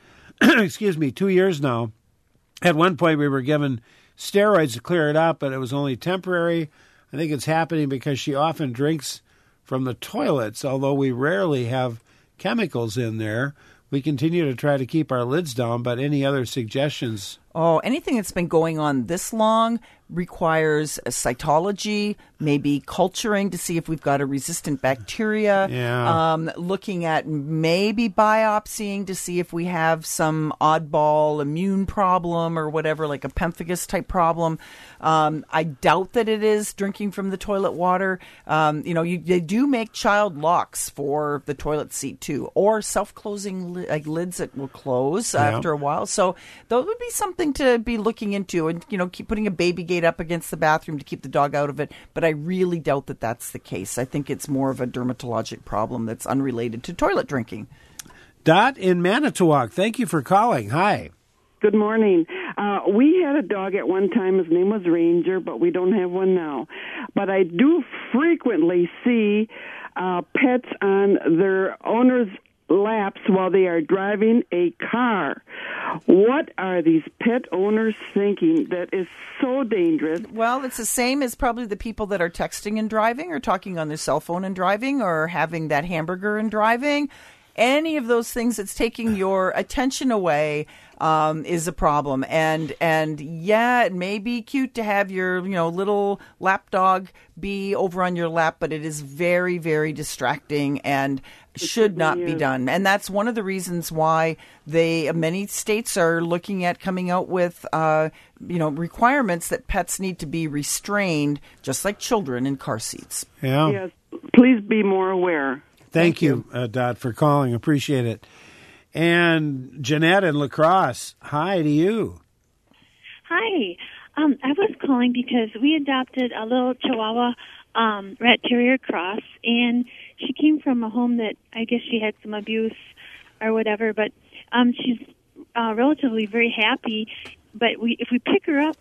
2 years now. At one point, we were given steroids to clear it up, but it was only temporary. I think it's happening because she often drinks from the toilets, although we rarely have chemicals in there. We continue to try to keep our lids down, but any other suggestions? Oh, anything that's been going on this long requires a cytology, maybe culturing to see if we've got a resistant bacteria, looking at maybe biopsying to see if we have some oddball immune problem or whatever, like a pemphigus type problem. I doubt that it is drinking from the toilet water. They do make child locks for the toilet seat too, or self-closing lids that will close after a while. So those would be something to be looking into, and keep putting a baby gate up against the bathroom to keep the dog out of it. But I really doubt that that's the case. I think it's more of a dermatologic problem that's unrelated to toilet drinking. Dot in Manitowoc, thank you for calling. Hi. Good morning. We had a dog at one time. His name was Ranger, but we don't have one now. But I do frequently see pets on their owners' laps while they are driving a car. What are these pet owners thinking that is so dangerous? Well, it's the same as probably the people that are texting and driving or talking on their cell phone and driving or having that hamburger and driving. Any of those things that's taking your attention away is a problem. And yeah, it may be cute to have your little lap dog be over on your lap, but it is very, very distracting and should not be done. And that's one of the reasons why many states are looking at coming out with requirements that pets need to be restrained, just like children in car seats. Yeah. Yes. Please be more aware. Thank you, Dot, for calling. Appreciate it. And Jeanette in La Crosse, hi to you. Hi. I was calling because we adopted a little Chihuahua rat terrier cross, and she came from a home that I guess she had some abuse or whatever, but she's relatively very happy. But if we pick her up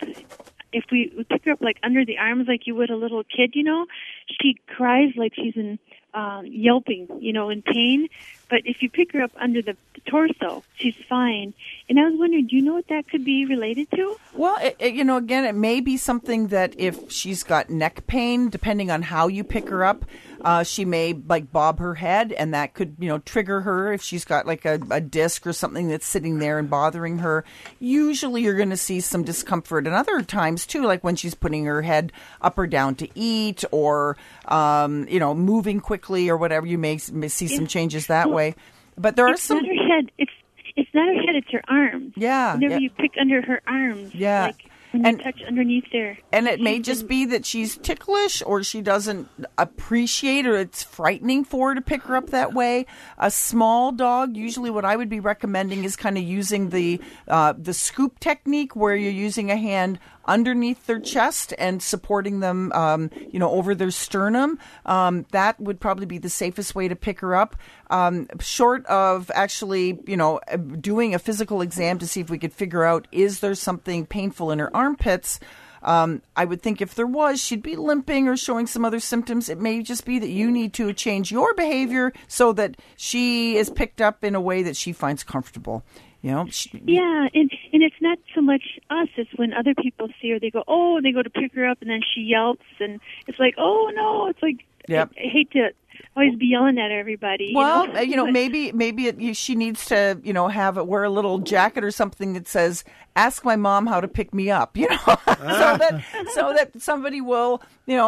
like under the arms like you would a little kid, she cries like she's in yelping, in pain. But if you pick her up under the torso, she's fine. And I was wondering, do you know what that could be related to? Well, again, it may be something that if she's got neck pain, depending on how you pick her up, she may bob her head, and that could, trigger her if she's got like a disc or something that's sitting there and bothering her. Usually you're going to see some discomfort. And other times too, like when she's putting her head up or down to eat or, moving quickly or whatever, you may see some changes that way. But there are some... Not her head. It's not her head, it's her arms. Yeah. Whenever you pick under her arms. Yeah. Like when you touch underneath there. And it may just be that she's ticklish or she doesn't appreciate or it's frightening for her to pick her up that way. A small dog, usually what I would be recommending is kind of using the scoop technique where you're using a hand underneath their chest and supporting them, over their sternum. That would probably be the safest way to pick her up. Short of actually, doing a physical exam to see if we could figure out, is there something painful in her armpits? I would think if there was, she'd be limping or showing some other symptoms. It may just be that you need to change your behavior so that she is picked up in a way that she finds comfortable. Yeah, and it's not so much us, it's when other people see her, they go to pick her up, and then she yelps, and it's like, oh, no, it's like, yep. I hate to always be yelling at everybody. Well, maybe she needs to, wear a little jacket or something that says, ask my mom how to pick me up, so that somebody will,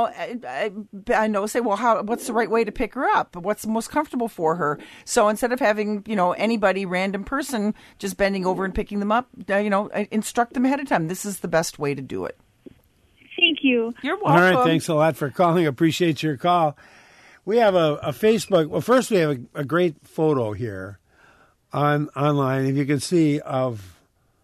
I know, say, well, what's the right way to pick her up? What's most comfortable for her? So instead of having, anybody, random person just bending over and picking them up, instruct them ahead of time. This is the best way to do it. Thank you. You're welcome. All right, thanks a lot for calling. Appreciate your call. We have a Facebook. Well, first we have a great photo here online, if you can see, of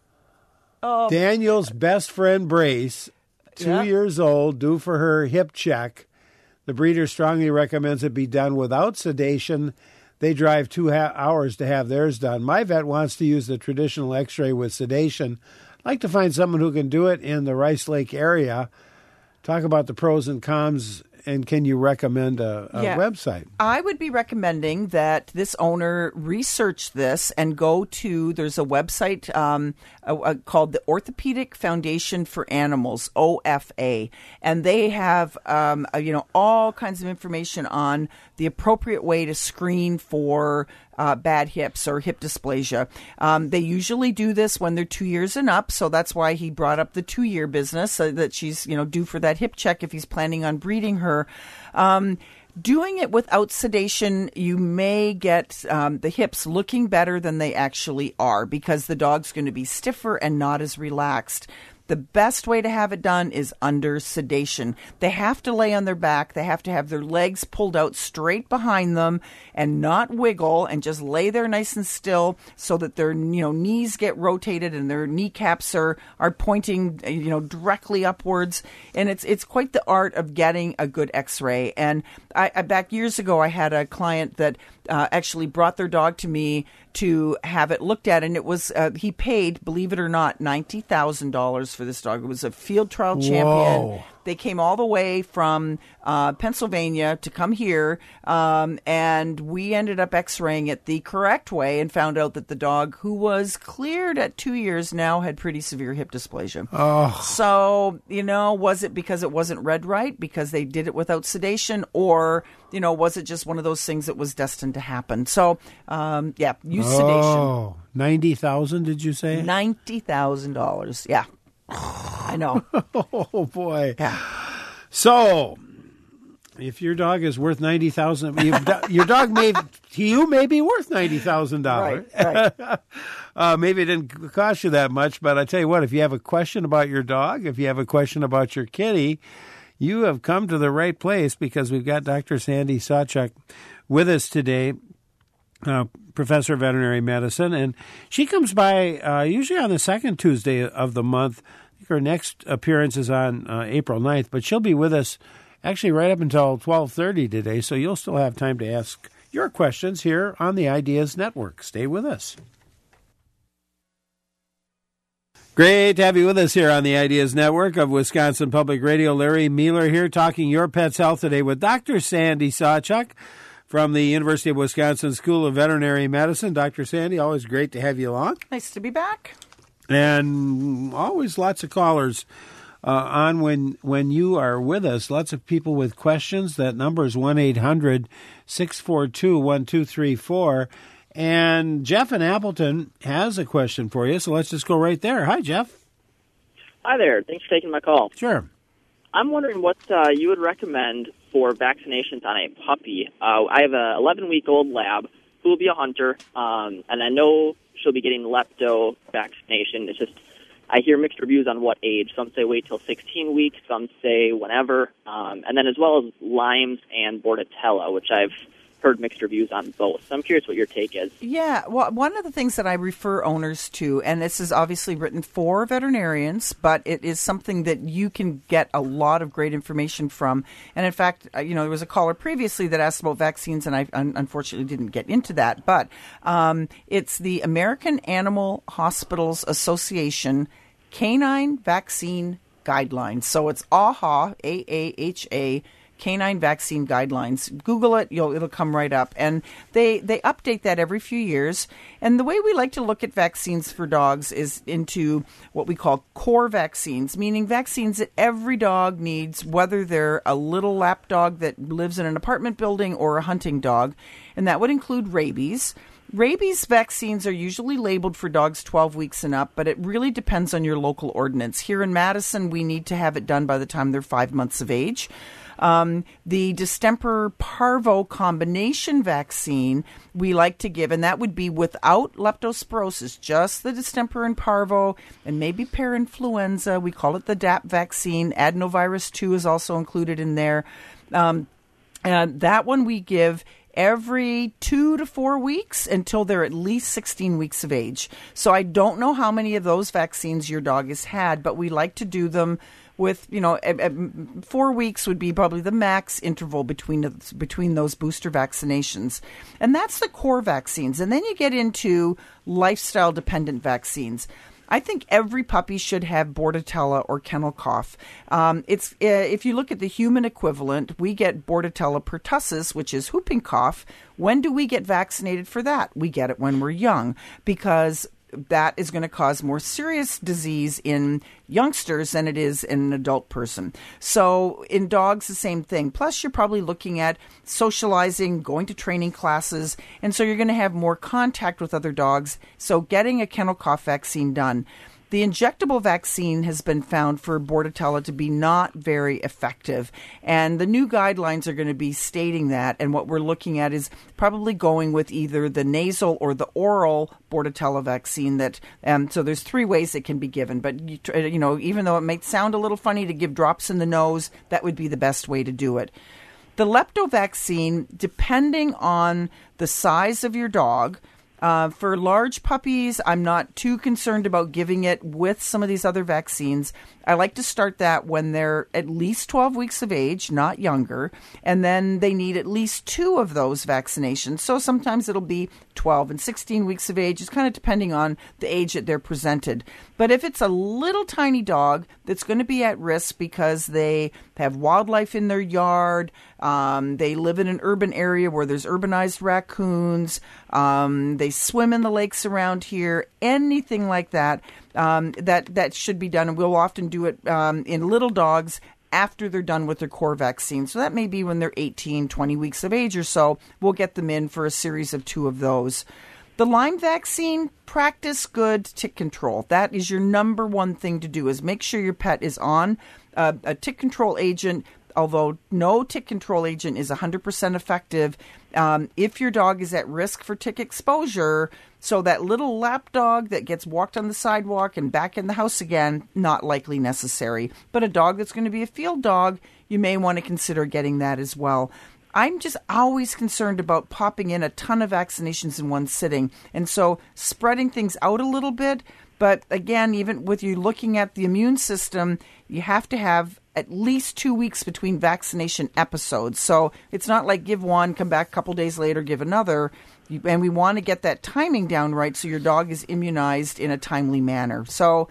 Daniel's best friend Brace, 2 years old, due for her hip check. The breeder strongly recommends it be done without sedation. They drive 2 hours to have theirs done. My vet wants to use the traditional x-ray with sedation. I'd like to find someone who can do it in the Rice Lake area. Talk about the pros and cons, and can you recommend a website? I would be recommending that this owner research this and go to, there's a website called the Orthopedic Foundation for Animals, OFA, and they have all kinds of information on the appropriate way to screen for bad hips or hip dysplasia. They usually do this when they're 2 years and up, so that's why he brought up the 2-year business, so that she's due for that hip check if he's planning on breeding her. Doing it without sedation, you may get the hips looking better than they actually are because the dog's going to be stiffer and not as relaxed. The best way to have it done is under sedation. They have to lay on their back. They have to have their legs pulled out straight behind them and not wiggle, and just lay there nice and still so that their knees get rotated and their kneecaps are pointing directly upwards. And it's quite the art of getting a good X-ray. And I back years ago, I had a client that actually brought their dog to me to have it looked at, and it was he paid, believe it or not, $90,000 for this dog. It was a field trial champion. Whoa. They came all the way from Pennsylvania to come here, and we ended up x-raying it the correct way and found out that the dog, who was cleared at 2 years now, had pretty severe hip dysplasia. Oh. So, was it because it wasn't read right, because they did it without sedation, or, was it just one of those things that was destined to happen? So, use sedation. Oh, $90,000, did you say? $90,000, yeah. I know. Oh, boy. Yeah. So, if your dog is worth $90,000, your dog may be worth $90,000. Right. Maybe it didn't cost you that much, but I tell you what, if you have a question about your dog, if you have a question about your kitty, you have come to the right place, because we've got Dr. Sandy Sawchuk with us today, professor of veterinary medicine, and she comes by usually on the second Tuesday of the month. I think her next appearance is on April 9th, but she'll be with us actually right up until 12:30 today, so you'll still have time to ask your questions here on the Ideas Network. Stay with us. Great to have you with us here on the Ideas Network of Wisconsin Public Radio. Larry Mueller here, talking your pet's health today with Dr. Sandy Sawchuk from the University of Wisconsin School of Veterinary Medicine. Dr. Sandy, always great to have you along. Nice to be back. And always lots of callers on when you are with us. Lots of people with questions. That number is 1-800-642-1234. And Jeff in Appleton has a question for you, so let's just go right there. Hi, Jeff. Hi there. Thanks for taking my call. Sure. I'm wondering what you would recommend for vaccinations on a puppy. I have a 11-week-old lab who will be a hunter, and I know she'll be getting lepto vaccination. It's just I hear mixed reviews on what age. Some say wait till 16 weeks, some say whenever, and then as well as Lyme's and Bordetella, which I've heard mixed reviews on both. So I'm curious what your take is. Yeah, well, one of the things that I refer owners to, and this is obviously written for veterinarians, but it is something that you can get a lot of great information from. And in fact, there was a caller previously that asked about vaccines, and I unfortunately didn't get into that. But it's the American Animal Hospitals Association Canine Vaccine Guidelines. So it's AAHA, AAHA, Canine Vaccine Guidelines. Google it, it'll come right up. And they update that every few years. And the way we like to look at vaccines for dogs is into what we call core vaccines, meaning vaccines that every dog needs, whether they're a little lap dog that lives in an apartment building or a hunting dog. And that would include rabies. Rabies vaccines are usually labeled for dogs 12 weeks and up, but it really depends on your local ordinance. Here in Madison, we need to have it done by the time they're 5 months of age. The distemper parvo combination vaccine we like to give, and that would be without leptospirosis, just the distemper and parvo, and maybe parainfluenza. We call it the DAP vaccine. Adenovirus 2 is also included in there. And that one we give every 2 to 4 weeks until they're at least 16 weeks of age. So I don't know how many of those vaccines your dog has had, but we like to do them with, 4 weeks would be probably the max interval between those booster vaccinations. And that's the core vaccines. And then you get into lifestyle-dependent vaccines. I think every puppy should have Bordetella or kennel cough. If you look at the human equivalent, we get Bordetella pertussis, which is whooping cough. When do we get vaccinated for that? We get it when we're young, because that is going to cause more serious disease in youngsters than it is in an adult person. So in dogs, the same thing. Plus, you're probably looking at socializing, going to training classes, and so you're going to have more contact with other dogs. So getting a kennel cough vaccine done. The injectable vaccine has been found for Bordetella to be not very effective, and the new guidelines are going to be stating that, and what we're looking at is probably going with either the nasal or the oral Bordetella vaccine. That so there's 3 ways it can be given, but even though it may sound a little funny to give drops in the nose, that would be the best way to do it. The lepto vaccine, depending on the size of your dog, For large puppies, I'm not too concerned about giving it with some of these other vaccines. I like to start that when they're at least 12 weeks of age, not younger, and then they need at least 2 of those vaccinations. So sometimes it'll be 12 and 16 weeks of age. It's kind of depending on the age that they're presented. But if it's a little tiny dog that's going to be at risk because they have wildlife in their yard, they live in an urban area where there's urbanized raccoons, they swim in the lakes around here, anything like that, that should be done. And we'll often do it in little dogs after they're done with their core vaccine. So that may be when they're 18, 20 weeks of age or so. We'll get them in for a series of 2 of those. The Lyme vaccine, practice good tick control. That is your number one thing to do, is make sure your pet is on a tick control agent. Although no tick control agent is 100% effective, if your dog is at risk for tick exposure, so that little lap dog that gets walked on the sidewalk and back in the house again, not likely necessary. But a dog that's going to be a field dog, you may want to consider getting that as well. I'm just always concerned about popping in a ton of vaccinations in one sitting. And so spreading things out a little bit. But again, even with you looking at the immune system, you have to have at least 2 weeks between vaccination episodes. So it's not like give one, come back a couple days later, give another. And we want to get that timing down right so your dog is immunized in a timely manner. So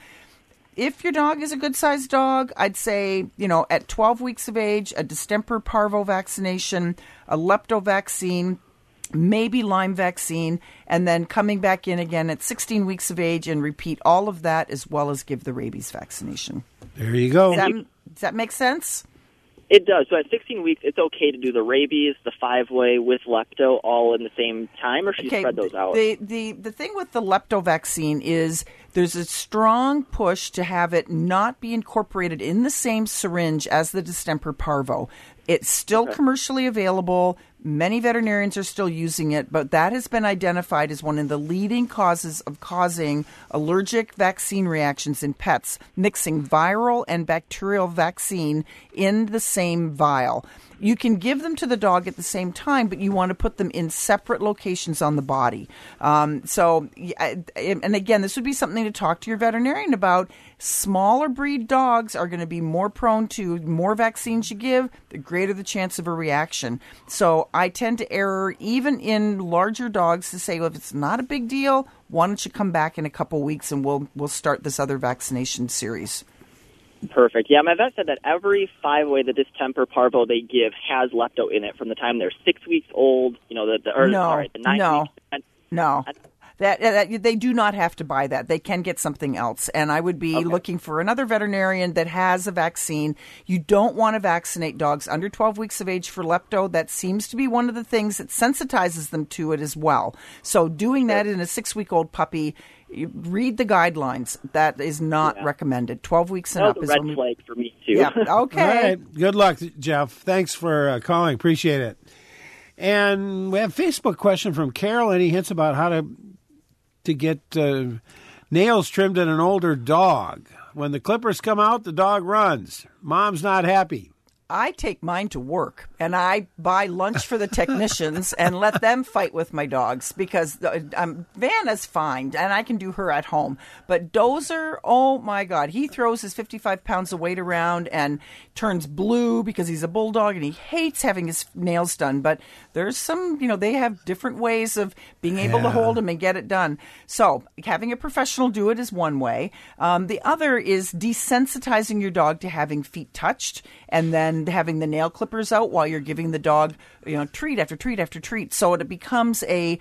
if your dog is a good-sized dog, I'd say, at 12 weeks of age, a distemper parvo vaccination, a lepto vaccine, maybe Lyme vaccine, and then coming back in again at 16 weeks of age and repeat all of that as well as give the rabies vaccination. There you go. Does that make sense? It does. So at 16 weeks, it's okay to do the rabies, the 5-way with lepto all in the same time, or should you spread those out? The thing with the lepto vaccine is there's a strong push to have it not be incorporated in the same syringe as the distemper parvo. It's still commercially available. Many veterinarians are still using it, but that has been identified as one of the leading causes of causing allergic vaccine reactions in pets, mixing viral and bacterial vaccine in the same vial. You can give them to the dog at the same time, but you want to put them in separate locations on the body. And again, this would be something to talk to your veterinarian about. Smaller breed dogs are going to be more prone to more vaccines you give, the greater the chance of a reaction. So I tend to err even in larger dogs to say, well, if it's not a big deal, why don't you come back in a couple weeks and we'll start this other vaccination series. Perfect. Yeah, my vet said that every 5-way, the distemper parvo they give has lepto in it from the time they're 6 weeks old. The 9 weeks. No. That they do not have to buy that. They can get something else. And I would be looking for another veterinarian that has a vaccine. You don't want to vaccinate dogs under 12 weeks of age for lepto. That seems to be one of the things that sensitizes them to it as well. So doing that in a 6-week-old puppy, you read the guidelines. That is not recommended. 12 weeks and up is a red flag for me, too. Yeah, okay. All right. Good luck, Jeff. Thanks for calling. Appreciate it. And we have a Facebook question from Carol. Any hints about how to get nails trimmed in an older dog? When the clippers come out, the dog runs. Mom's not happy. I take mine to work, and I buy lunch for the technicians and let them fight with my dogs because Vanna's fine, and I can do her at home. But Dozer, oh, my God, he throws his 55 pounds of weight around and turns blue because he's a bulldog, and he hates having his nails done. But there's some, they have different ways of being able to hold him and get it done. So having a professional do it is one way. The other is desensitizing your dog to having feet touched, and then having the nail clippers out while you're giving the dog, treat after treat after treat. So it becomes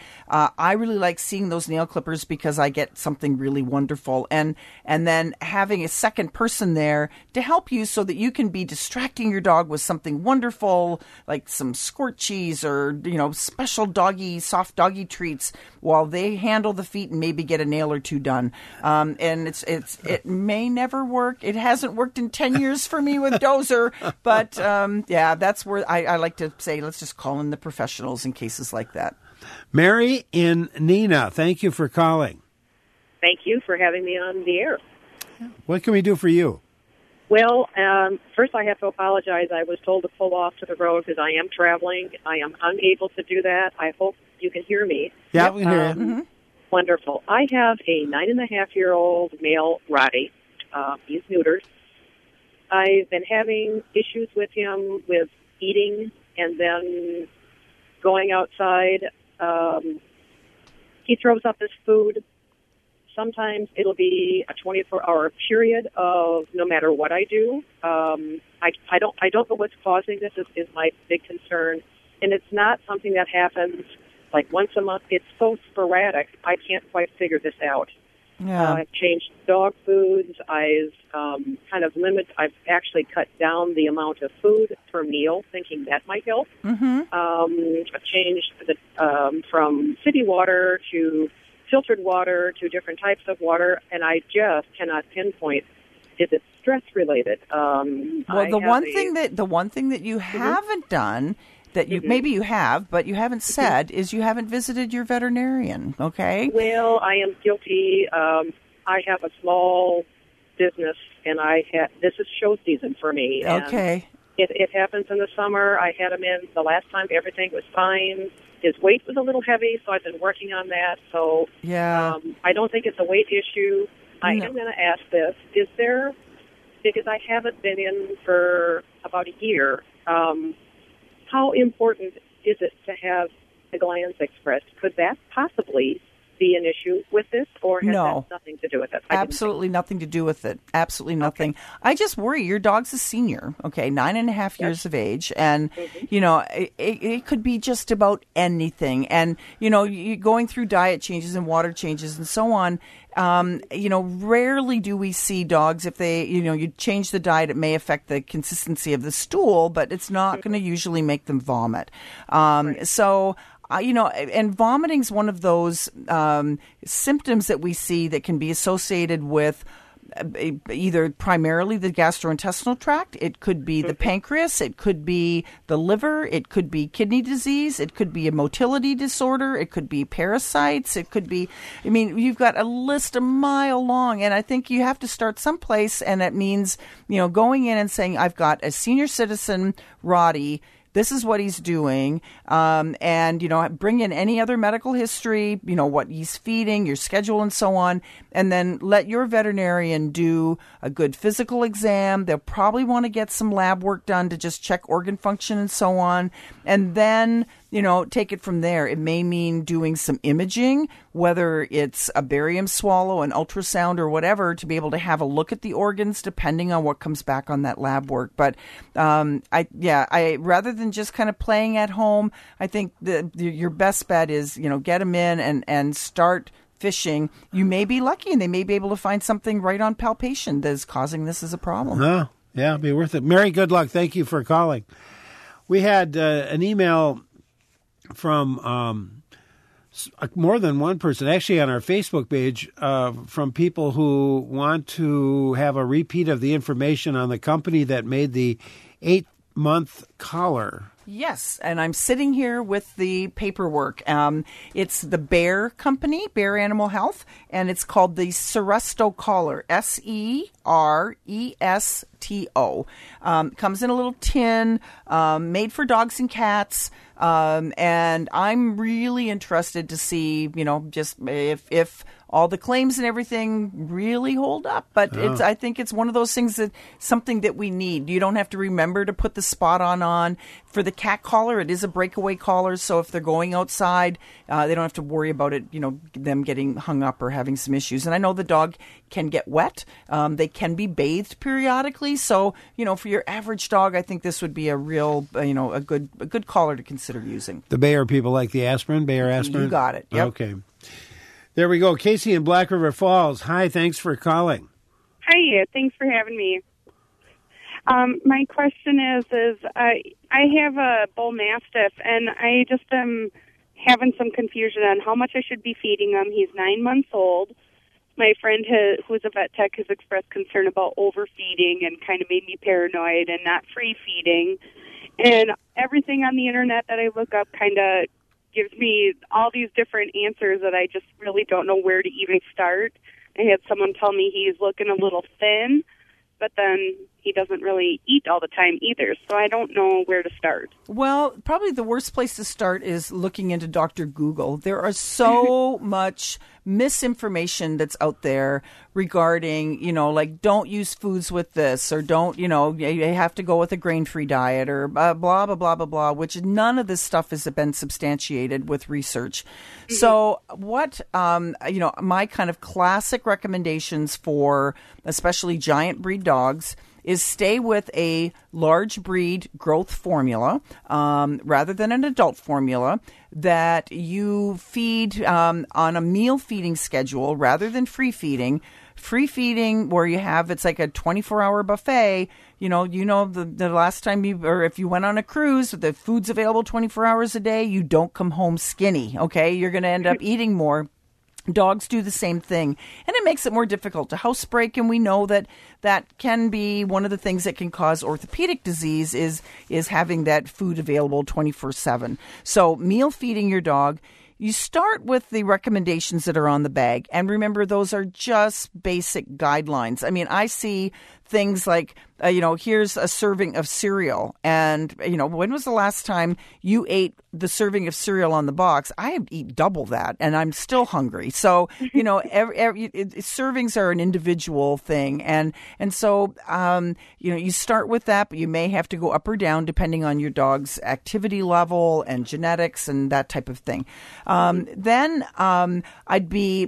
I really like seeing those nail clippers because I get something really wonderful. And then having a second person there to help you so that you can be distracting your dog with something wonderful, like some squirt cheese or, special soft doggy treats while they handle the feet and maybe get a nail or two done. And it may never work. It hasn't worked in 10 years for me with Dozer, but that's where I like to say, let's just call in the professionals in cases like that. Mary in Neenah, thank you for calling. Thank you for having me on the air. What can we do for you? Well, first I have to apologize. I was told to pull off to the road because I am traveling. I am unable to do that. I hope you can hear me. Yeah, we can hear you. Wonderful. I have a 9.5-year-old male Rottie. He's neutered. I've been having issues with him with eating and then going outside. He throws up his food. Sometimes it'll be a 24-hour period of no matter what I do. I don't know what's causing this is my big concern. And it's not something that happens like once a month. It's so sporadic. I can't quite figure this out. Yeah. I've changed dog foods. I've I've actually cut down the amount of food per meal, thinking that might help. Mm-hmm. I've changed from city water to filtered water to different types of water, and I just cannot pinpoint, is it stress related? Well, the one thing that you haven't done, that you maybe you have, but you haven't said, is you haven't visited your veterinarian. Okay. Well, I am guilty. I have a small business, and this is show season for me. Okay. It happens in the summer. I had him in the last time. Everything was fine. His weight was a little heavy, so I've been working on that. So yeah, I don't think it's a weight issue. I am going to ask this. Is there, because I haven't been in for about a year, how important is it to have the glands expressed? Could that possibly be an issue with this, or has that nothing to do with it? Absolutely nothing to do with it. Absolutely nothing. Okay. I just worry. Your dog's a senior, okay, 9.5 years of age, and you know it could be just about anything. And you know, you going through diet changes and water changes and so on. You know, rarely do we see dogs, if they, you know, you change the diet, it may affect the consistency of the stool, but it's not going to usually make them vomit. So. You know, and vomiting is one of those symptoms that we see that can be associated with either primarily the gastrointestinal tract. It could be the pancreas. It could be the liver. It could be kidney disease. It could be a motility disorder. It could be parasites. It could be, I mean, you've got a list a mile long, and I think you have to start someplace, and it means, you know, going in and saying, I've got a senior citizen, Rottie. This is what he's doing, and, you know, bring in any other medical history, you know, what he's feeding, your schedule, and so on, and then let your veterinarian do a good physical exam. They'll probably want to get some lab work done to just check organ function and so on, and then, you know, take it from there. It may mean doing some imaging, whether it's a barium swallow, an ultrasound, or whatever, to be able to have a look at the organs, depending on what comes back on that lab work. But I rather than just kind of playing at home, I think your best bet is, you know, get them in and start fishing. You may be lucky, and they may be able to find something right on palpation that is causing this as a problem. Oh, yeah, it'd be worth it. Mary, good luck. Thank you for calling. We had an email from more than one person, actually on our Facebook page, from people who want to have a repeat of the information on the company that made the 8-month collar. Yes, and I'm sitting here with the paperwork. It's the Bayer company, Bayer Animal Health, and it's called the Seresto collar, Seresto. Comes in a little tin, made for dogs and cats. And I'm really interested to see, you know, just if all the claims and everything really hold up. But I think it's one of those things that something that we need. You don't have to remember to put the spot on. For the cat collar, it is a breakaway collar. So if they're going outside, they don't have to worry about it, you know, them getting hung up or having some issues. And I know the dog can get wet. They can be bathed periodically. So, you know, for your average dog, I think this would be a real, you know, a good collar to consider using. The Bayer people like the aspirin, Bayer aspirin? You got it. Yep. Okay. There we go. Casey in Black River Falls. Hi, thanks for calling. Hi, thanks for having me. My question is I have a bull mastiff, and I just am having some confusion on how much I should be feeding him. He's 9 months old. My friend who's a vet tech has expressed concern about overfeeding and kind of made me paranoid and not free feeding. And everything on the internet that I look up kind of gives me all these different answers that I just really don't know where to even start. I had someone tell me he's looking a little thin, but then he doesn't really eat all the time either. So I don't know where to start. Well, probably the worst place to start is looking into Dr. Google. There are so much misinformation that's out there regarding, like don't use foods with this, or don't, you have to go with a grain-free diet, or blah, blah, blah, blah, blah, which none of this stuff has been substantiated with research. Mm-hmm. So what, my kind of classic recommendations for especially giant breed dogs is stay with a large breed growth formula rather than an adult formula that you feed on a meal feeding schedule rather than free feeding. Free feeding where you have, it's like a 24-hour buffet. The last time or if you went on a cruise, the food's available 24 hours a day, you don't come home skinny, okay? You're going to end up eating more. Dogs do the same thing, and it makes it more difficult to housebreak, and we know that can be one of the things that can cause orthopedic disease is having that food available 24/7. So meal feeding your dog, you start with the recommendations that are on the bag, and remember those are just basic guidelines. I mean, I see things like, here's a serving of cereal. And, when was the last time you ate the serving of cereal on the box? I eat double that, and I'm still hungry. So, servings are an individual thing. And so, you start with that, but you may have to go up or down depending on your dog's activity level and genetics and that type of thing. Then I'd be,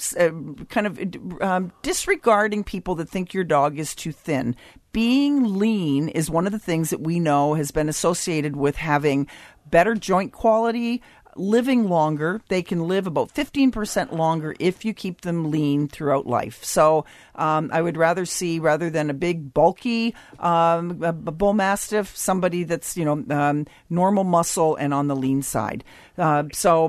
disregarding people that think your dog is too thin. Being lean is one of the things that we know has been associated with having better joint quality, living longer. They can live about 15% longer if you keep them lean throughout life. So I would rather than a big, bulky a bull mastiff, somebody that's, normal muscle and on the lean side. I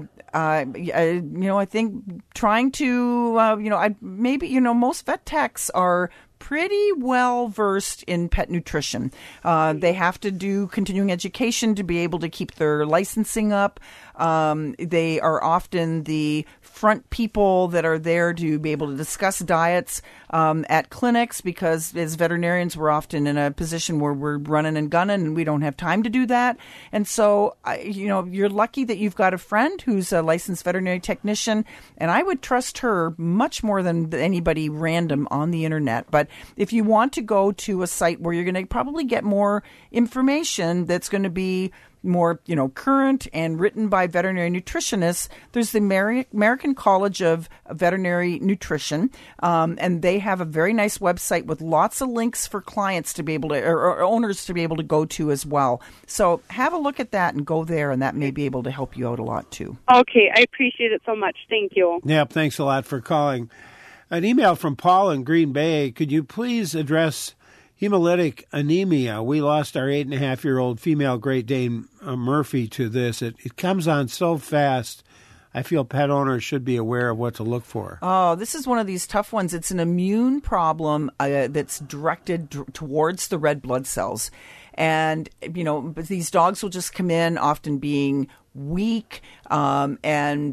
think trying to, most vet techs are pretty well versed in pet nutrition. They have to do continuing education to be able to keep their licensing up. They are often the front people that are there to be able to discuss diets at clinics, because as veterinarians, we're often in a position where we're running and gunning and we don't have time to do that. And so, you're lucky that you've got a friend who's a licensed veterinary technician, and I would trust her much more than anybody random on the internet. But if you want to go to a site where you're going to probably get more information that's going to be more, current and written by veterinary nutritionists, there's the American College of Veterinary Nutrition, and they have a very nice website with lots of links for clients to be able to, or owners to be able to go to as well. So have a look at that and go there, and that may be able to help you out a lot too. Okay, I appreciate it so much. Thank you. Yeah, thanks a lot for calling. An email from Paul in Green Bay. Could you please address hemolytic anemia? We lost our 8.5-year-old female Great Dane Murphy to this. It comes on so fast. I feel pet owners should be aware of what to look for. Oh, this is one of these tough ones. It's an immune problem that's directed towards the red blood cells. And, these dogs will just come in often being weak, and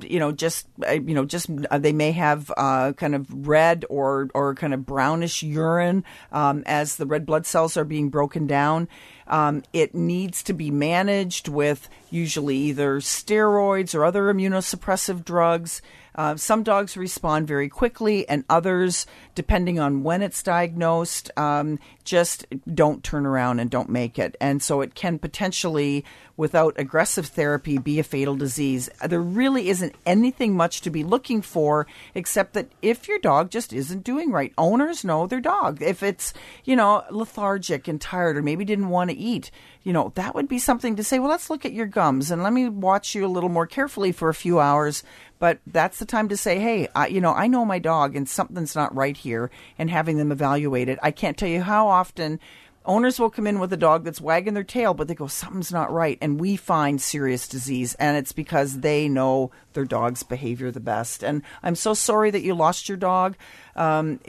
they may have kind of red or kind of brownish urine as the red blood cells are being broken down. It needs to be managed with usually either steroids or other immunosuppressive drugs. Some dogs respond very quickly, and others, depending on when it's diagnosed, just don't turn around and don't make it. And so it can potentially, without aggressive therapy, be a fatal disease. There really isn't anything much to be looking for, except that if your dog just isn't doing right, owners know their dog. If it's, lethargic and tired, or maybe didn't want to eat, that would be something to say, well, let's look at your gums and let me watch you a little more carefully for a few hours. But that's the time to say, hey, I know my dog and something's not right here, and having them evaluated. I can't tell you how often owners will come in with a dog that's wagging their tail, but they go, something's not right. And we find serious disease, and it's because they know their dog's behavior the best. And I'm so sorry that you lost your dog. Many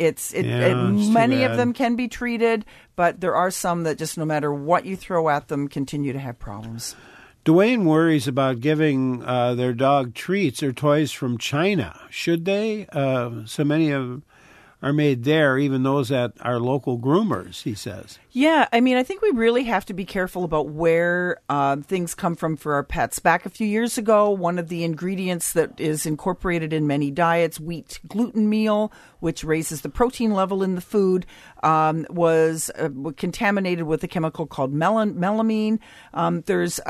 of them can be treated, but there are some that just no matter what you throw at them, continue to have problems. Dwayne worries about giving their dog treats or toys from China. Should they? So many of are made there, even those at our local groomers, he says. Yeah, I mean, I think we really have to be careful about where things come from for our pets. Back a few years ago, one of the ingredients that is incorporated in many diets, wheat gluten meal, which raises the protein level in the food, was contaminated with a chemical called melamine. There's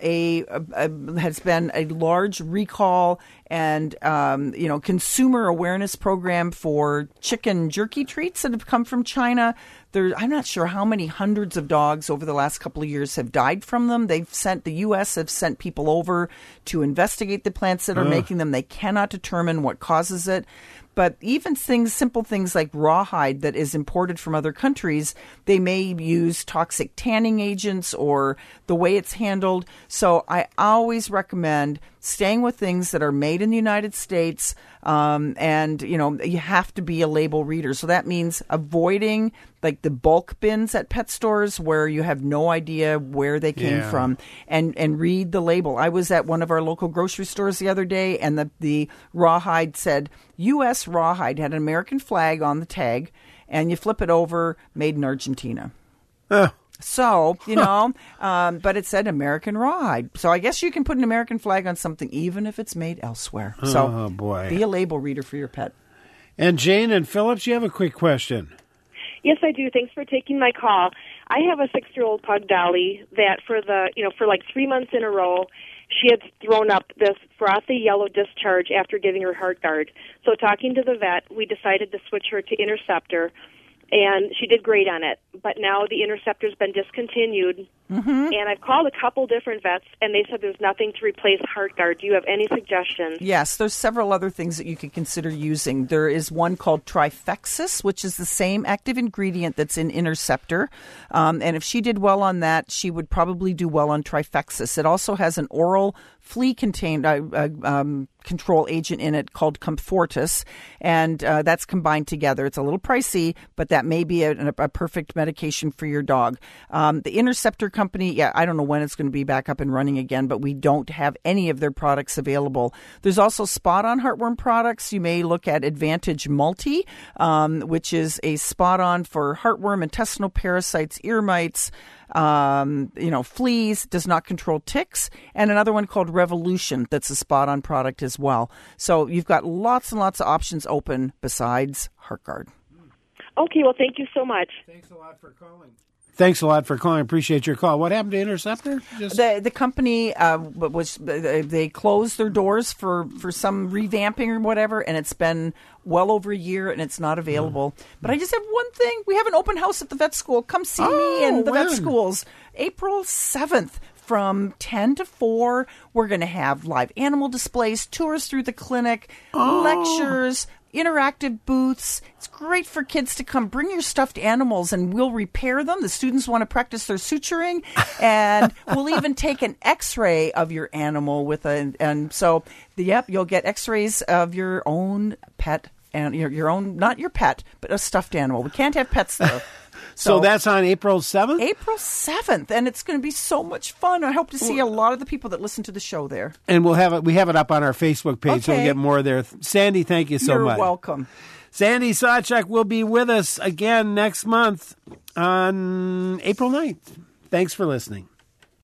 has been a large recall and consumer awareness program for chicken jerky treats that have come from China. I'm not sure how many hundreds of dogs over the last couple of years have died from them. The U.S. have sent people over to investigate the plants that are making them. They cannot determine what causes it. But even simple things like rawhide that is imported from other countries, they may use toxic tanning agents or the way it's handled. So I always recommend staying with things that are made in the United States. And you have to be a label reader. So that means avoiding like the bulk bins at pet stores where you have no idea where they came from, and read the label. I was at one of our local grocery stores the other day, and the rawhide said U.S. rawhide, had an American flag on the tag, and you flip it over, made in Argentina. So, but it said American rawhide. So I guess you can put an American flag on something even if it's made elsewhere. So boy. Be a label reader for your pet. And Jane and Phillips, you have a quick question. Yes, I do. Thanks for taking my call. I have a 6-year-old pug, Dolly, that for like 3 months in a row, she had thrown up this frothy yellow discharge after giving her Heartgard. So talking to the vet, we decided to switch her to Interceptor, and she did great on it. But now the Interceptor's been discontinued, and I've called a couple different vets, and they said there's nothing to replace Heartgard. Do you have any suggestions? Yes, there's several other things that you could consider using. There is one called Trifexis, which is the same active ingredient that's in Interceptor. And if she did well on that, she would probably do well on Trifexis. It also has an oral flea-contained control agent in it called Comfortis, and that's combined together. It's a little pricey, but that may be a perfect medication for your dog. The Interceptor company, I don't know when it's going to be back up and running again, but we don't have any of their products available. There's also spot-on heartworm products. You may look at Advantage Multi, which is a spot-on for heartworm, intestinal parasites, ear mites, fleas, does not control ticks, and another one called Revolution that's a spot-on product as well. So you've got lots and lots of options open besides Heartgard. Okay, well, thank you so much. Thanks a lot for calling. Thanks a lot for calling. Appreciate your call. What happened to Interceptor? The company they closed their doors for some revamping or whatever, and it's been well over a year, and it's not available. But I just have one thing. We have an open house at the vet school. Come see me and the vet schools. April 7th. From 10 to 4, we're going to have live animal displays, tours through the clinic, lectures, interactive booths. It's great for kids to come. Bring your stuffed animals, and we'll repair them. The students want to practice their suturing, and we'll even take an X-ray of your animal you'll get X-rays of your own pet, and your own, not your pet, but a stuffed animal. We can't have pets though. So that's on April 7th? April 7th, and it's going to be so much fun. I hope to see a lot of the people that listen to the show there. And we have it up on our Facebook page, so we'll get more there. Sandy, thank you so much. You're welcome. Sandy Sawchuk will be with us again next month on April 9th. Thanks for listening.